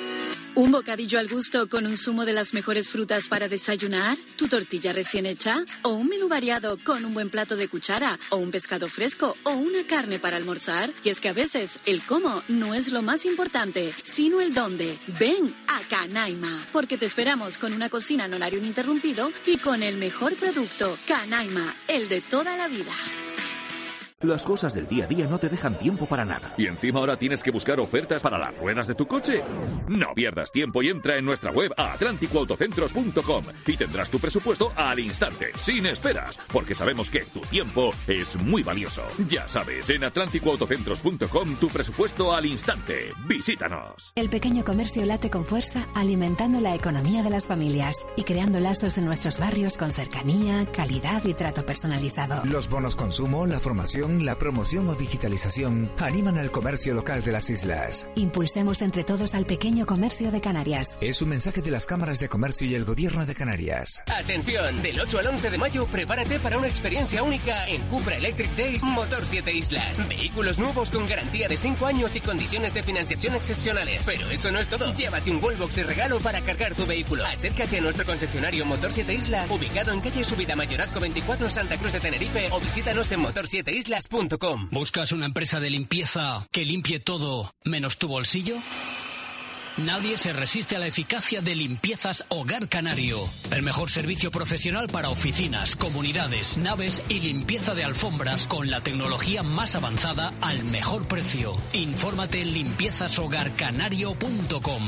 ¿Un bocadillo al gusto con un zumo de las mejores frutas para desayunar? ¿Tu tortilla recién hecha? ¿O un menú variado con un buen plato de cuchara? ¿O un pescado fresco? ¿O una carne para almorzar? Y es que a veces el cómo no es lo más importante, sino el dónde. Ven a Canaima, porque te esperamos con una cocina en horario ininterrumpido y con el mejor producto. Canaima, el de toda la vida. Las cosas del día a día no te dejan tiempo para nada. ¿Y encima ahora tienes que buscar ofertas para las ruedas de tu coche? No pierdas tiempo y entra en nuestra web a atlánticoautocentros.com y tendrás tu presupuesto al instante, sin esperas, porque sabemos que tu tiempo es muy valioso. Ya sabes, en atlánticoautocentros.com tu presupuesto al instante. Visítanos. El pequeño comercio late con fuerza, alimentando la economía de las familias y creando lazos en nuestros barrios con cercanía, calidad y trato personalizado. Los bonos consumo, la formación, la promoción o digitalización animan al comercio local de las islas. Impulsemos entre todos al pequeño comercio de Canarias. Es un mensaje de las cámaras de comercio y el gobierno de Canarias. Atención, del 8 al 11 de mayo prepárate para una experiencia única en Cupra Electric Days Motor 7 Islas. Vehículos nuevos con garantía de 5 años y condiciones de financiación excepcionales. Pero eso no es todo. Llévate un Wallbox de regalo para cargar tu vehículo. Acércate a nuestro concesionario Motor 7 Islas, ubicado en calle Subida Mayorazgo 24, Santa Cruz de Tenerife, o visítanos en motor7islas.com. ¿Buscas una empresa de limpieza que limpie todo menos tu bolsillo? Nadie se resiste a la eficacia de Limpiezas Hogar Canario. El mejor servicio profesional para oficinas, comunidades, naves y limpieza de alfombras con la tecnología más avanzada al mejor precio. Infórmate en limpiezashogarcanario.com.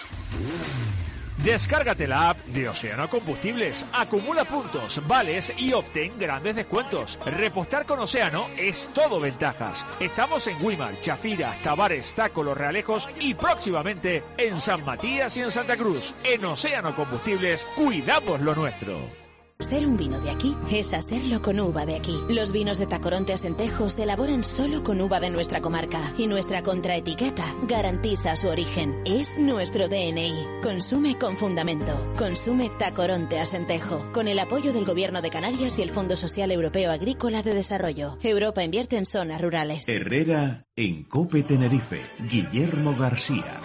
Descárgate la app de Océano Combustibles, acumula puntos, vales y obtén grandes descuentos. Repostar con Océano es todo ventajas. Estamos en Güímar, Chafira, Tavares, Taco, Los Realejos y próximamente en San Matías y en Santa Cruz. En Océano Combustibles, cuidamos lo nuestro. Ser un vino de aquí es hacerlo con uva de aquí. Los vinos de Tacoronte Acentejo se elaboran solo con uva de nuestra comarca y nuestra contraetiqueta garantiza su origen. Es nuestro DNI. Consume con fundamento. Consume Tacoronte Acentejo. Con el apoyo del Gobierno de Canarias y el Fondo Social Europeo Agrícola de Desarrollo. Europa invierte en zonas rurales. Herrera en COPE Tenerife. Guillermo García.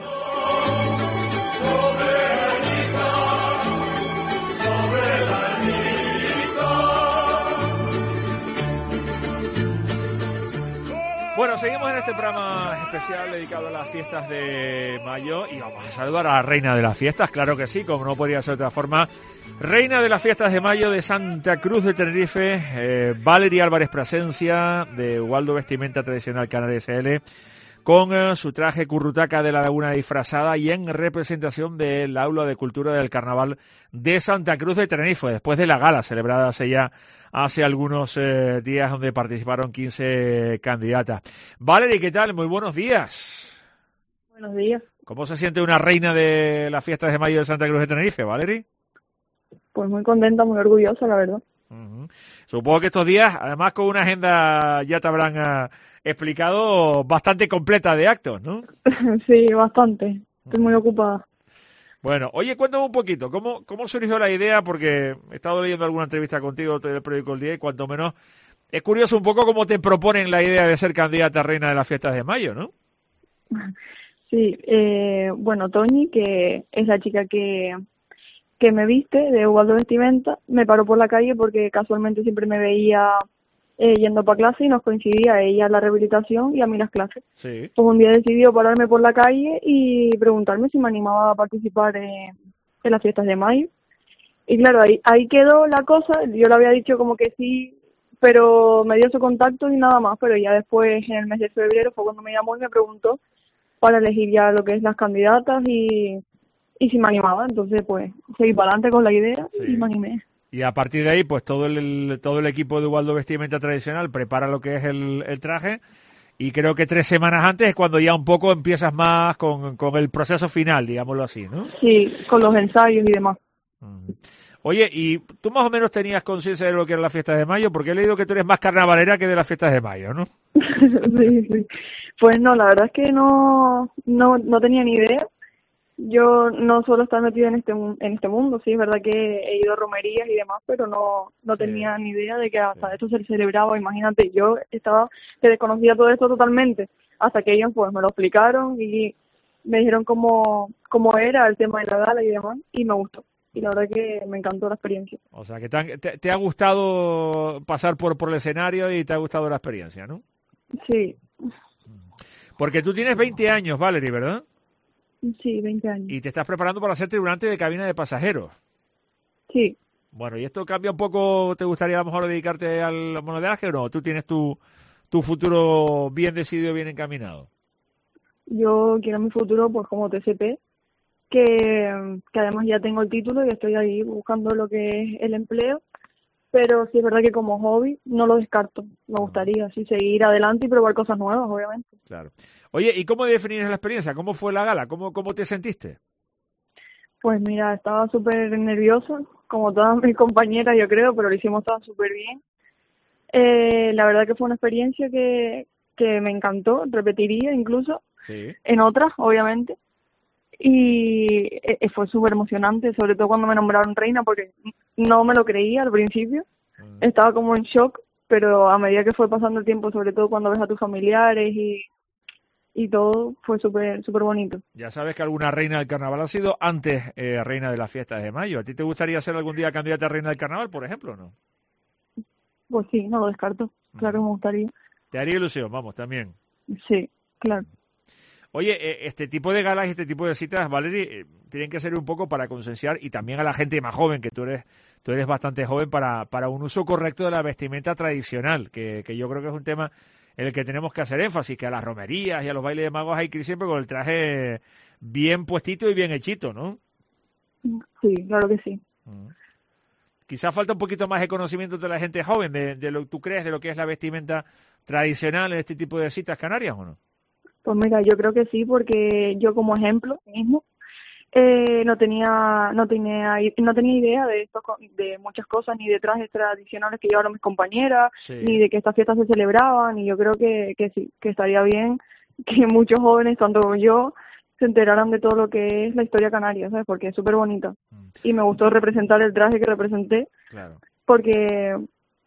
Bueno, seguimos en este programa especial dedicado a las fiestas de mayo y vamos a saludar a la reina de las fiestas, claro que sí, como no podría ser de otra forma. Reina de las fiestas de mayo de Santa Cruz de Tenerife, Valerie Álvarez Plasencia, de Waldo Vestimenta Tradicional Canaria SL, con su traje currutaca de la Laguna disfrazada y en representación del Aula de Cultura del Carnaval de Santa Cruz de Tenerife, después de la gala celebrada hace algunos días, donde participaron 15 candidatas. Valerie, ¿qué tal? Muy buenos días. Buenos días. ¿Cómo se siente una reina de las fiestas de mayo de Santa Cruz de Tenerife, Valerie? Pues muy contenta, muy orgullosa, la verdad. Supongo que estos días, además con una agenda, ya te habrán explicado, bastante completa de actos, ¿no? Sí, bastante. Estoy muy ocupada. Bueno, oye, cuéntame un poquito, ¿cómo surgió la idea? Porque he estado leyendo alguna entrevista contigo del periódico El Día y cuanto menos es curioso un poco cómo te proponen la idea de ser candidata a reina de las fiestas de mayo, ¿no? Sí, bueno, Toñi, que es la chica que me viste de Waldo Vestimenta, me paró por la calle porque casualmente siempre me veía yendo para clase y nos coincidía ella la rehabilitación y a mí las clases. Sí. Pues un día decidió pararme por la calle y preguntarme si me animaba a participar en las fiestas de mayo. Y claro, ahí quedó la cosa. Yo le había dicho como que sí, pero me dio su contacto y nada más. Pero ya después, en el mes de febrero, fue cuando me llamó y me preguntó para elegir ya lo que es las candidatas y si me animaba. Entonces, pues, seguí para adelante con la idea y me animé. Y a partir de ahí, pues todo el equipo de Waldo Vestimenta Tradicional prepara lo que es el traje, y creo que 3 semanas antes es cuando ya un poco empiezas más con el proceso final, digámoslo así, ¿no? Sí, con los ensayos y demás. Oye, ¿y tú más o menos tenías conciencia de lo que eran las fiestas de mayo? Porque he leído que tú eres más carnavalera que de las fiestas de mayo, ¿no? Sí. Pues no, la verdad es que no tenía ni idea. Yo no suelo estar metida en este mundo, sí, es verdad que he ido a romerías y demás, pero no tenía ni idea de que hasta esto se celebraba. Imagínate, yo que desconocía todo esto totalmente, hasta que ellos pues me lo explicaron y me dijeron cómo era el tema de la gala y demás, y me gustó. Y la verdad que me encantó la experiencia. O sea, que te ha gustado pasar por el escenario y te ha gustado la experiencia, ¿no? Sí. Porque tú tienes 20 años, Valerie, ¿verdad? Sí, 20 años. Y te estás preparando para ser tripulante de cabina de pasajeros. Sí. Bueno, ¿y esto cambia un poco? ¿Te gustaría a lo mejor dedicarte al modelaje o no? ¿Tú tienes tu futuro bien decidido, bien encaminado? Yo quiero mi futuro pues como TCP, que además ya tengo el título y estoy ahí buscando lo que es el empleo, pero sí es verdad que como hobby no lo descarto. Me gustaría sí seguir adelante y probar cosas nuevas, obviamente. Claro. Oye, ¿y cómo definirías la experiencia? ¿Cómo fue la gala? ¿Cómo te sentiste? Pues mira, estaba súper nerviosa, como todas mis compañeras yo creo, pero lo hicimos todo súper bien. La verdad que fue una experiencia que me encantó, repetiría incluso, sí, en otras, obviamente. Y fue súper emocionante, sobre todo cuando me nombraron reina, porque no me lo creía al principio. Estaba como en shock, pero a medida que fue pasando el tiempo, sobre todo cuando ves a tus familiares y todo, fue súper bonito. Ya sabes que alguna reina del carnaval ha sido antes reina de las fiestas de mayo. ¿A ti te gustaría ser algún día candidata a reina del carnaval, por ejemplo, o no? Pues sí, no lo descarto, claro que me gustaría. ¿Te haría ilusión? Vamos, también. Sí, claro. Oye, este tipo de galas y este tipo de citas, Valerie, tienen que ser un poco para concienciar y también a la gente más joven, que tú eres bastante joven, para un uso correcto de la vestimenta tradicional, que yo creo que es un tema en el que tenemos que hacer énfasis, que a las romerías y a los bailes de magos hay que ir siempre con el traje bien puestito y bien hechito, ¿no? Sí, claro que sí. Quizás falta un poquito más de conocimiento de la gente joven, de lo que tú crees, de lo que es la vestimenta tradicional en este tipo de citas canarias, ¿o no? Pues mira, yo creo que sí, porque yo como ejemplo mismo no tenía idea de muchas cosas, ni de trajes tradicionales que llevaron mis compañeras, sí, ni de que estas fiestas se celebraban, y yo creo que sí, que estaría bien que muchos jóvenes, tanto como yo, se enteraran de todo lo que es la historia canaria, ¿sabes? Porque es súper bonita. Y me gustó representar el traje que representé, claro, porque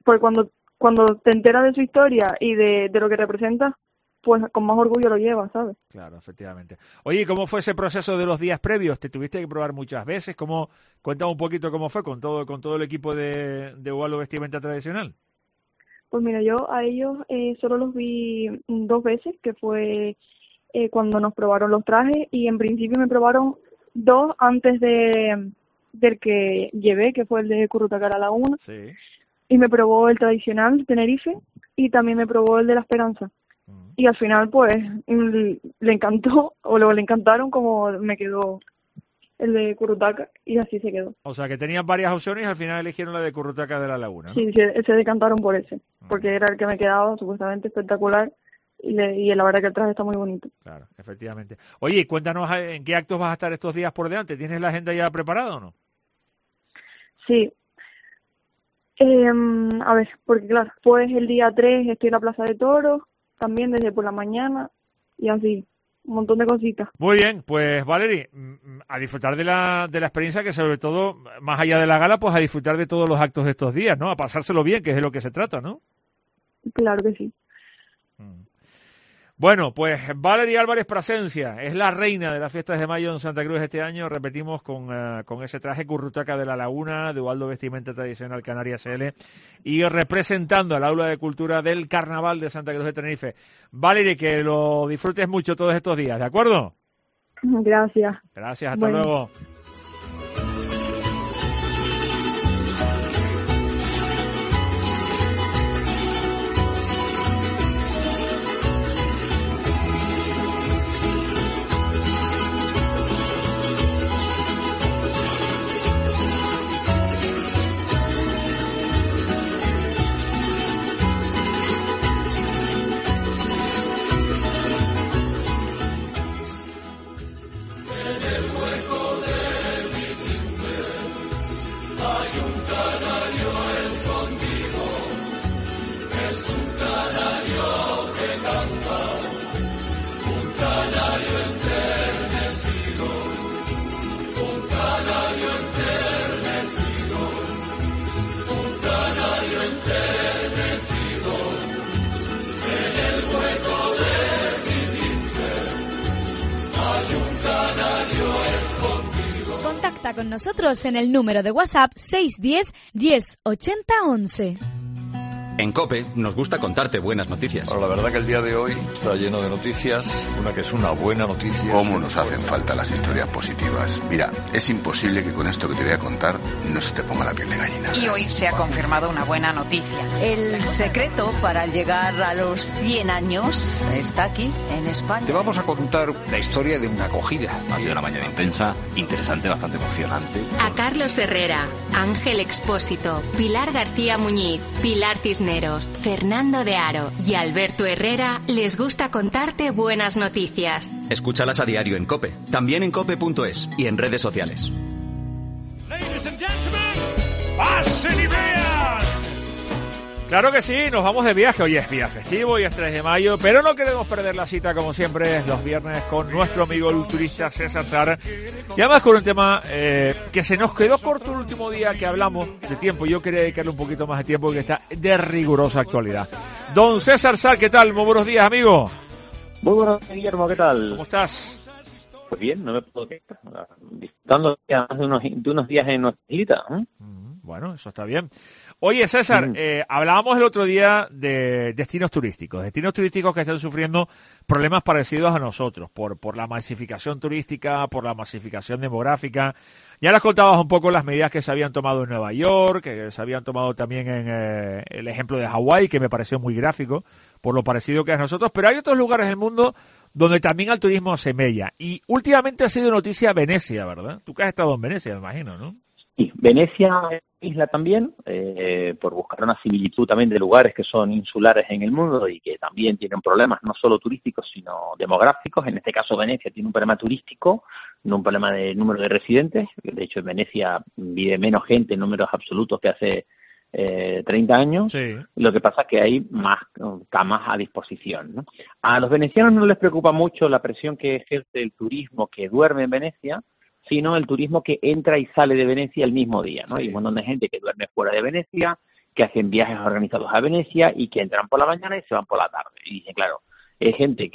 cuando te enteras de su historia y de lo que representa, pues con más orgullo lo llevas, ¿sabes? Claro, efectivamente. Oye, ¿cómo fue ese proceso de los días previos? ¿Te tuviste que probar muchas veces? Cuéntame un poquito cómo fue con todo el equipo de Ubaldo Vestimenta Tradicional. Pues mira, yo a ellos solo los vi 2 veces, que fue cuando nos probaron los trajes, y en principio me probaron 2 antes del que llevé, que fue el de Currutaca Laguna. Sí. Y me probó el tradicional Tenerife y también me probó el de La Esperanza. Y al final, pues, le encantó, o le encantaron como me quedó el de Currutaca, y así se quedó. O sea, que tenían varias opciones y al final eligieron la de Currutaca de la Laguna, ¿no? Sí, se decantaron por ese, porque era el que me quedaba supuestamente espectacular, y la verdad que el traje está muy bonito. Claro, efectivamente. Oye, cuéntanos en qué actos vas a estar estos días por delante. ¿Tienes la agenda ya preparada o no? Sí. A ver, porque claro, pues el día 3 estoy en la Plaza de Toros, también desde por la mañana, y así, un montón de cositas. Muy bien, pues Valerie, a disfrutar de la experiencia, que sobre todo, más allá de la gala, pues a disfrutar de todos los actos de estos días, ¿no? A pasárselo bien, que es de lo que se trata, ¿no? Claro que sí. Bueno, pues Valerie Álvarez Prasencia es la reina de las fiestas de mayo en Santa Cruz este año. Repetimos con ese traje Currutaca de la Laguna, de Ubaldo Vestimenta Tradicional Canaria SL, y representando al Aula de Cultura del Carnaval de Santa Cruz de Tenerife. Valerie, que lo disfrutes mucho todos estos días, ¿de acuerdo? Gracias. Gracias, hasta luego. En el hueco de Contacta con nosotros en el número de WhatsApp 610 10 80 11. En COPE nos gusta contarte buenas noticias. Bueno, la verdad que el día de hoy está lleno de noticias. Una que es una buena noticia. ¿Cómo nos hacen falta las historias positivas? Mira, es imposible que con esto que te voy a contar no se te ponga la piel de gallina. Y hoy se ha confirmado una buena noticia. El secreto para llegar a los 100 años está aquí, en España. Te vamos a contar la historia de una acogida. Ha sido una mañana intensa, interesante, bastante emocionante. A Carlos Herrera, Ángel Expósito, Pilar García Muñiz, Pilar Tisneros, Fernando de Aro y Alberto Herrera les gusta contarte buenas noticias. Escúchalas a diario en COPE, también en cope.es y en redes sociales. Ladies and gentlemen, pasen y vean. Claro que sí, nos vamos de viaje. Hoy es día festivo y es 3 de mayo, pero no queremos perder la cita, como siempre, los viernes con nuestro amigo el turista César Sar. Y además con un tema que se nos quedó corto el último día que hablamos de tiempo. Yo quería dedicarle un poquito más de tiempo porque está de rigurosa actualidad. Don César Sar, ¿qué tal? Muy buenos días, amigo. Muy buenos días, Guillermo, ¿qué tal? ¿Cómo estás? Pues bien, no me puedo quejar. Disfrutando de unos días en nuestra islita, ¿eh? Bueno, eso está bien. Oye, César, hablábamos el otro día de destinos turísticos que están sufriendo problemas parecidos a nosotros, por la masificación turística, por la masificación demográfica. Ya nos contabas un poco las medidas que se habían tomado en Nueva York, que se habían tomado también en el ejemplo de Hawái, que me pareció muy gráfico, por lo parecido que es nosotros, pero hay otros lugares del mundo donde también el turismo se mella. Y últimamente ha sido noticia Venecia, ¿verdad? Tú que has estado en Venecia, me imagino, ¿no? Sí, Venecia es isla también, por buscar una similitud también de lugares que son insulares en el mundo y que también tienen problemas no solo turísticos sino demográficos. En este caso Venecia tiene un problema turístico, no un problema de número de residentes. De hecho en Venecia vive menos gente en números absolutos que hace 30 años. Sí. Lo que pasa es que hay más camas a disposición, ¿no? A los venecianos no les preocupa mucho la presión que ejerce el turismo que duerme en Venecia, sino el turismo que entra y sale de Venecia el mismo día, ¿no? Sí. Hay un montón de gente que duerme fuera de Venecia, que hacen viajes organizados a Venecia y que entran por la mañana y se van por la tarde. Y dicen, claro, es gente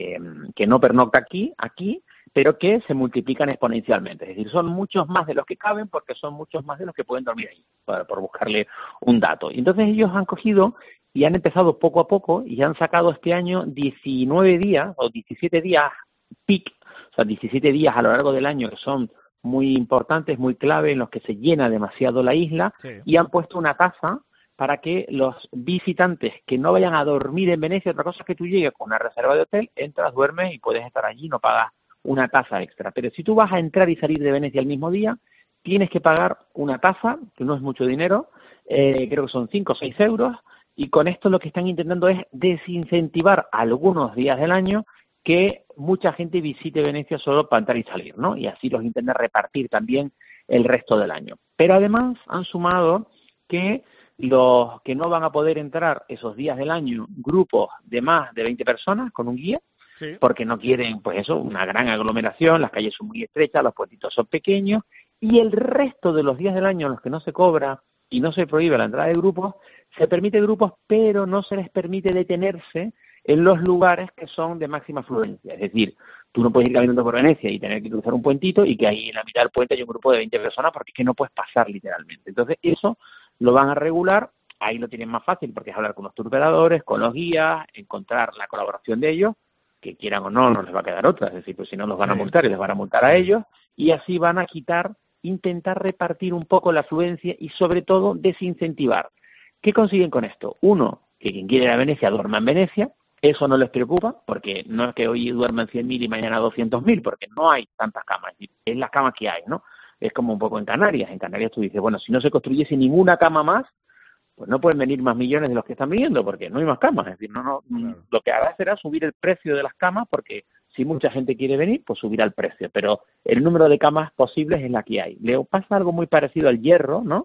que no pernocta aquí, pero que se multiplican exponencialmente. Es decir, son muchos más de los que caben porque son muchos más de los que pueden dormir ahí, por buscarle un dato. Y entonces ellos han cogido y han empezado poco a poco y han sacado este año 19 días o 17 días peak, o sea, 17 días a lo largo del año que son muy importantes, muy clave, en los que se llena demasiado la isla, Sí. y han puesto una tasa para que los visitantes que no vayan a dormir en Venecia, otra cosa es que tú llegues con una reserva de hotel, entras, duermes y puedes estar allí, no pagas una tasa extra. Pero si tú vas a entrar y salir de Venecia el mismo día, tienes que pagar una tasa, que no es mucho dinero, creo que son 5 o 6 euros, y con esto lo que están intentando es desincentivar algunos días del año que mucha gente visite Venecia solo para entrar y salir, ¿no? Y así los intentan repartir también el resto del año. Pero además han sumado que los que no van a poder entrar esos días del año, grupos de más de 20 personas con un guía, Sí. porque no quieren, pues eso, una gran aglomeración, las calles son muy estrechas, los puestitos son pequeños, y el resto de los días del año en los que no se cobra y no se prohíbe la entrada de grupos, se permite grupos, pero no se les permite detenerse en los lugares que son de máxima afluencia. Es decir, tú no puedes ir caminando por Venecia y tener que cruzar un puentito y que ahí en la mitad del puente hay un grupo de 20 personas porque es que no puedes pasar literalmente. Entonces eso lo van a regular, ahí lo tienen más fácil porque es hablar con los tour operadores, con los guías, encontrar la colaboración de ellos, que quieran o no, no les va a quedar otra, es decir, pues si no los van a multar y les van a multar a ellos, y así van a intentar repartir un poco la afluencia y sobre todo desincentivar. ¿Qué consiguen con esto? Uno, que quien quiere ir a Venecia duerma en Venecia. Eso no les preocupa, porque no es que hoy duerman 100.000 y mañana 200.000, porque no hay tantas camas, es las camas que hay, ¿no? Es como un poco en Canarias. En Canarias tú dices, bueno, si no se construyese ninguna cama más, pues no pueden venir más millones de los que están viniendo, porque no hay más camas. Es decir, claro. Lo que hará será subir el precio de las camas, porque si mucha gente quiere venir, pues subirá el precio, pero el número de camas posibles es la que hay. Le pasa algo muy parecido al Hierro, ¿no?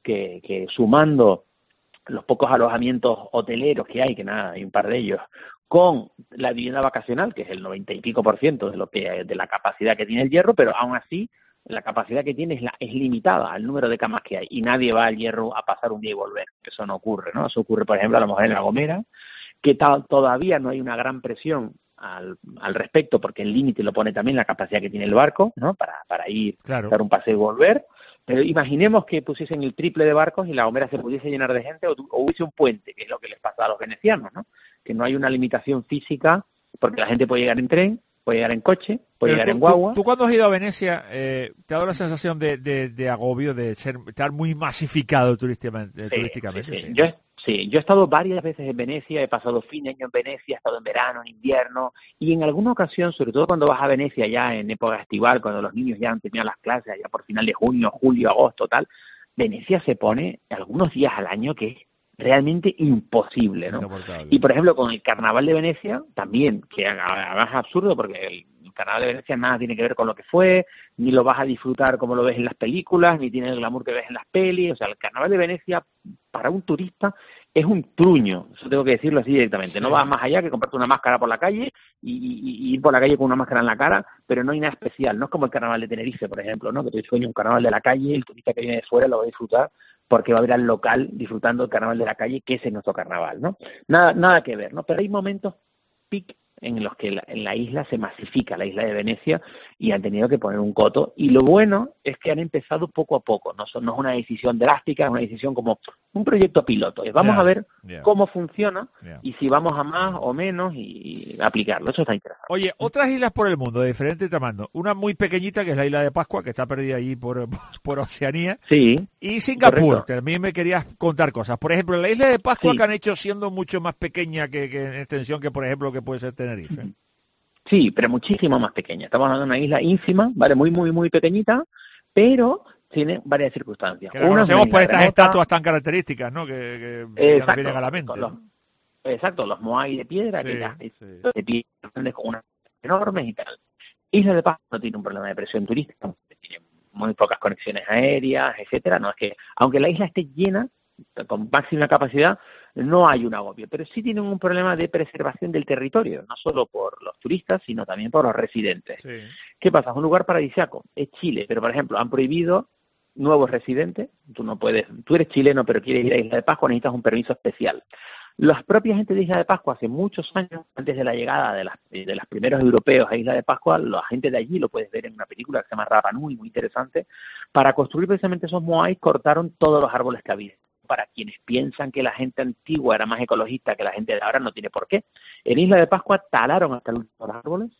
Que sumando los pocos alojamientos hoteleros que hay, que nada, hay un par de ellos, con la vivienda vacacional, que es el 90 y pico % de la capacidad que tiene el Hierro, pero aún así la capacidad que tiene es limitada al número de camas que hay, y nadie va al Hierro a pasar un día y volver. Eso no ocurre, ¿no? Eso ocurre, por ejemplo, a lo mejor en La Gomera, que todavía no hay una gran presión al respecto, porque el límite lo pone también la capacidad que tiene el barco, ¿no? Para ir, dar un paseo y volver. Pero imaginemos que pusiesen el triple de barcos y La Gomera se pudiese llenar de gente o hubiese un puente, que es lo que les pasa a los venecianos, ¿no? Que no hay una limitación física, porque la gente puede llegar en tren, puede llegar en coche, puede llegar en guagua. ¿Tú cuando has ido a Venecia, te ha dado la sensación de agobio, de estar muy masificado turísticamente? Sí. Yo he estado varias veces en Venecia, he pasado fin de año en Venecia, he estado en verano, en invierno, y en alguna ocasión, sobre todo cuando vas a Venecia ya en época estival, cuando los niños ya han terminado las clases, ya por final de junio, julio, agosto, tal, Venecia se pone algunos días al año que es realmente imposible, ¿no? Y por ejemplo con el Carnaval de Venecia también, que además es absurdo porque el Carnaval de Venecia nada tiene que ver con lo que fue, ni lo vas a disfrutar como lo ves en las películas, ni tiene el glamour que ves en las pelis. O sea, el Carnaval de Venecia para un turista es un truño, eso tengo que decirlo así directamente. Sí. No vas más allá que comprarte una máscara por la calle y ir por la calle con una máscara en la cara, pero no hay nada especial. No es como el Carnaval de Tenerife, por ejemplo, ¿no? Que te sueño un carnaval de la calle, el turista que viene de fuera lo va a disfrutar porque va a ver al local disfrutando del carnaval de la calle, que ese es nuestro carnaval, ¿no? Nada que ver, ¿no? Pero hay momentos peak en los que en la isla se masifica, la isla de Venecia, y han tenido que poner un coto. Y lo bueno es que han empezado poco a poco, no es una decisión drástica, es una decisión como un proyecto piloto. Vamos a ver cómo funciona y si vamos a más o menos y aplicarlo. Eso está interesante. Oye, otras islas por el mundo de diferente tamaño. Una muy pequeñita, que es la isla de Pascua, que está perdida ahí por Oceanía. Sí. Y Singapur, correcto. También me querías contar cosas. Por ejemplo, la isla de Pascua que han hecho siendo mucho más pequeña que en extensión que, por ejemplo, que puede ser Tenerife. Sí, pero muchísimo más pequeña. Estamos hablando de una isla ínfima, ¿vale? Muy, muy, muy pequeñita, pero tiene varias circunstancias. Que la conocemos por estas estatuas tan características, ¿no? Que vienen a la mente. Los moai de piedra, que ya de piedra con unas enormes y tal. Isla de Pascua no tiene un problema de presión turística, tiene muy pocas conexiones aéreas, etcétera. No es que, aunque la isla esté llena, con máxima capacidad, no hay un agobio, pero sí tienen un problema de preservación del territorio, no solo por los turistas, sino también por los residentes. Sí. ¿Qué pasa? Es un lugar paradisíaco, es Chile, pero por ejemplo han prohibido nuevos residentes. Tú eres chileno pero quieres ir a Isla de Pascua, necesitas un permiso especial. Las propias gente de Isla de Pascua, hace muchos años, antes de la llegada de los primeros europeos a Isla de Pascua, la gente de allí, lo puedes ver en una película que se llama Rapa Nui, muy interesante, para construir precisamente esos moais cortaron todos los árboles que había. Para quienes piensan que la gente antigua era más ecologista que la gente de ahora, no tiene por qué. En Isla de Pascua talaron hasta los árboles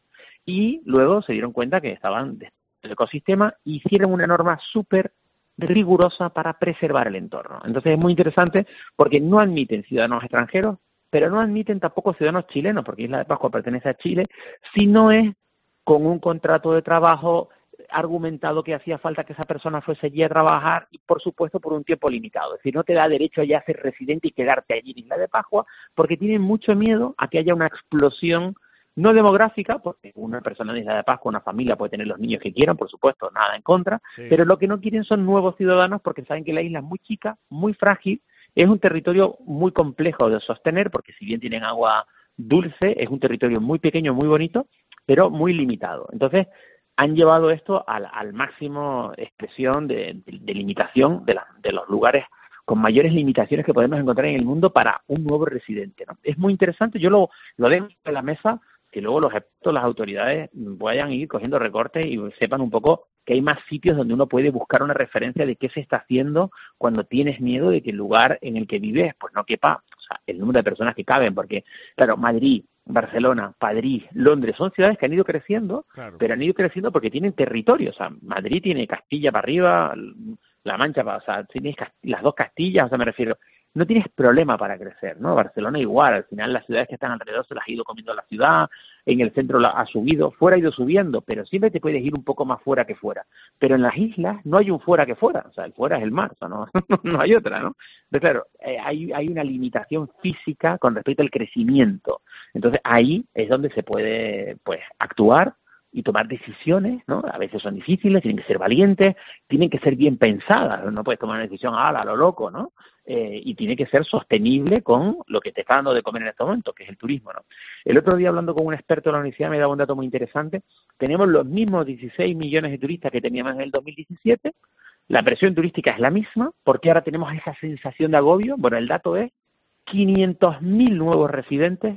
y luego se dieron cuenta que estaban del ecosistema y hicieron una norma súper rigurosa para preservar el entorno. Entonces es muy interesante porque no admiten ciudadanos extranjeros, pero no admiten tampoco ciudadanos chilenos, porque Isla de Pascua pertenece a Chile, si no es con un contrato de trabajo argumentado que hacía falta que esa persona fuese allí a trabajar y, por supuesto, por un tiempo limitado. Es decir, no te da derecho ya a ser residente y quedarte allí en Isla de Pascua porque tienen mucho miedo a que haya una explosión no demográfica, porque una persona en Isla de Pascua, una familia puede tener los niños que quieran, por supuesto, nada en contra, pero lo que no quieren son nuevos ciudadanos porque saben que la isla es muy chica, muy frágil, es un territorio muy complejo de sostener porque si bien tienen agua dulce, es un territorio muy pequeño, muy bonito, pero muy limitado. Entonces, han llevado esto al máximo expresión de limitación de los lugares con mayores limitaciones que podemos encontrar en el mundo para un nuevo residente, ¿no? Es muy interesante, yo lo dejo en la mesa, que luego los expertos, las autoridades vayan a ir cogiendo recortes y sepan un poco que hay más sitios donde uno puede buscar una referencia de qué se está haciendo cuando tienes miedo de que el lugar en el que vives pues no quepa, o sea, el número de personas que caben, porque claro, Madrid, Barcelona, París, Londres, son ciudades que han ido creciendo, pero han ido creciendo porque tienen territorio. O sea, Madrid tiene Castilla para arriba, La Mancha, o sea, tienes las dos Castillas, o sea, me refiero, no tienes problema para crecer, ¿no? Barcelona igual, al final las ciudades que están alrededor se las ha ido comiendo la ciudad, en el centro ha subido, fuera ha ido subiendo, pero siempre te puedes ir un poco más fuera que fuera. Pero en las islas no hay un fuera que fuera, o sea, el fuera es el mar, o sea, no hay otra, ¿no? Entonces, claro, hay una limitación física con respecto al crecimiento. Entonces, ahí es donde se puede, pues, actuar y tomar decisiones, ¿no? A veces son difíciles, tienen que ser valientes, tienen que ser bien pensadas, no puedes tomar una decisión a lo loco, ¿no? Y tiene que ser sostenible con lo que te está dando de comer en este momento, que es el turismo, ¿no? El otro día, hablando con un experto de la universidad, me daba un dato muy interesante. Tenemos los mismos 16 millones de turistas que teníamos en el 2017, la presión turística es la misma, ¿por qué ahora tenemos esa sensación de agobio? Bueno, el dato es 500.000 nuevos residentes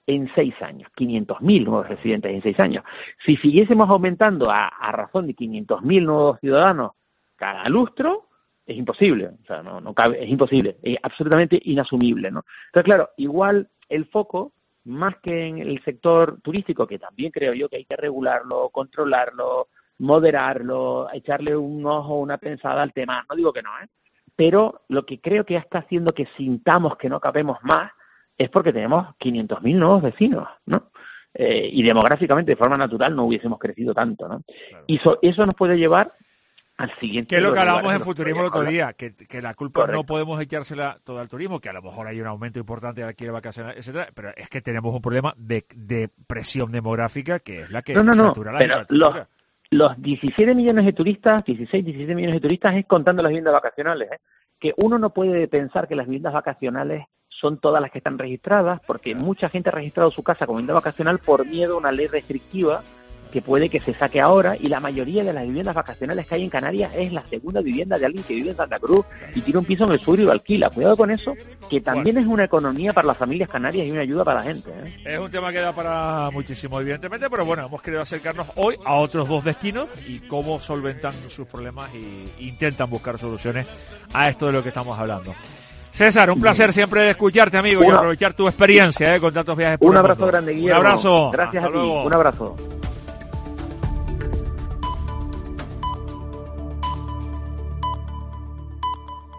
en 6 años, 500.000 nuevos residentes en 6 años. Si siguiésemos aumentando a razón de 500.000 nuevos ciudadanos cada lustro, es imposible, o sea, no cabe, es imposible, es absolutamente inasumible, ¿no? Entonces, claro, igual el foco, más que en el sector turístico, que también creo yo que hay que regularlo, controlarlo, moderarlo, echarle un ojo, una pensada al tema, no digo que no, pero lo que creo que está haciendo que sintamos que no cabemos más es porque tenemos 500.000 nuevos vecinos, ¿no? Y demográficamente, de forma natural, no hubiésemos crecido tanto, ¿no? Claro. Y eso nos puede llevar al siguiente. Que es lo que hablábamos en Futurismo el otro día, que la culpa correcto. No podemos echársela todo al turismo, que a lo mejor hay un aumento importante de alquiler vacacional, etcétera, pero es que tenemos un problema de presión demográfica que es la que satura la infraestructura. Los 17 millones de turistas, 17 millones de turistas es contando las viviendas vacacionales, que uno no puede pensar que las viviendas vacacionales son todas las que están registradas, porque mucha gente ha registrado su casa como vivienda vacacional por miedo a una ley restrictiva que puede que se saque ahora, y la mayoría de las viviendas vacacionales que hay en Canarias es la segunda vivienda de alguien que vive en Santa Cruz y tiene un piso en el sur y lo alquila. Cuidado con eso, que también es una economía para las familias canarias y una ayuda para la gente. Es un tema que da para muchísimo, evidentemente, pero bueno, hemos querido acercarnos hoy a otros 2 destinos y cómo solventan sus problemas e intentan buscar soluciones a esto de lo que estamos hablando. César, un placer siempre de escucharte, amigo, y aprovechar tu experiencia con tantos viajes por el mundo. Un abrazo grande, Guillermo. Un abrazo. Gracias. Hasta a ti. Luego. Un abrazo.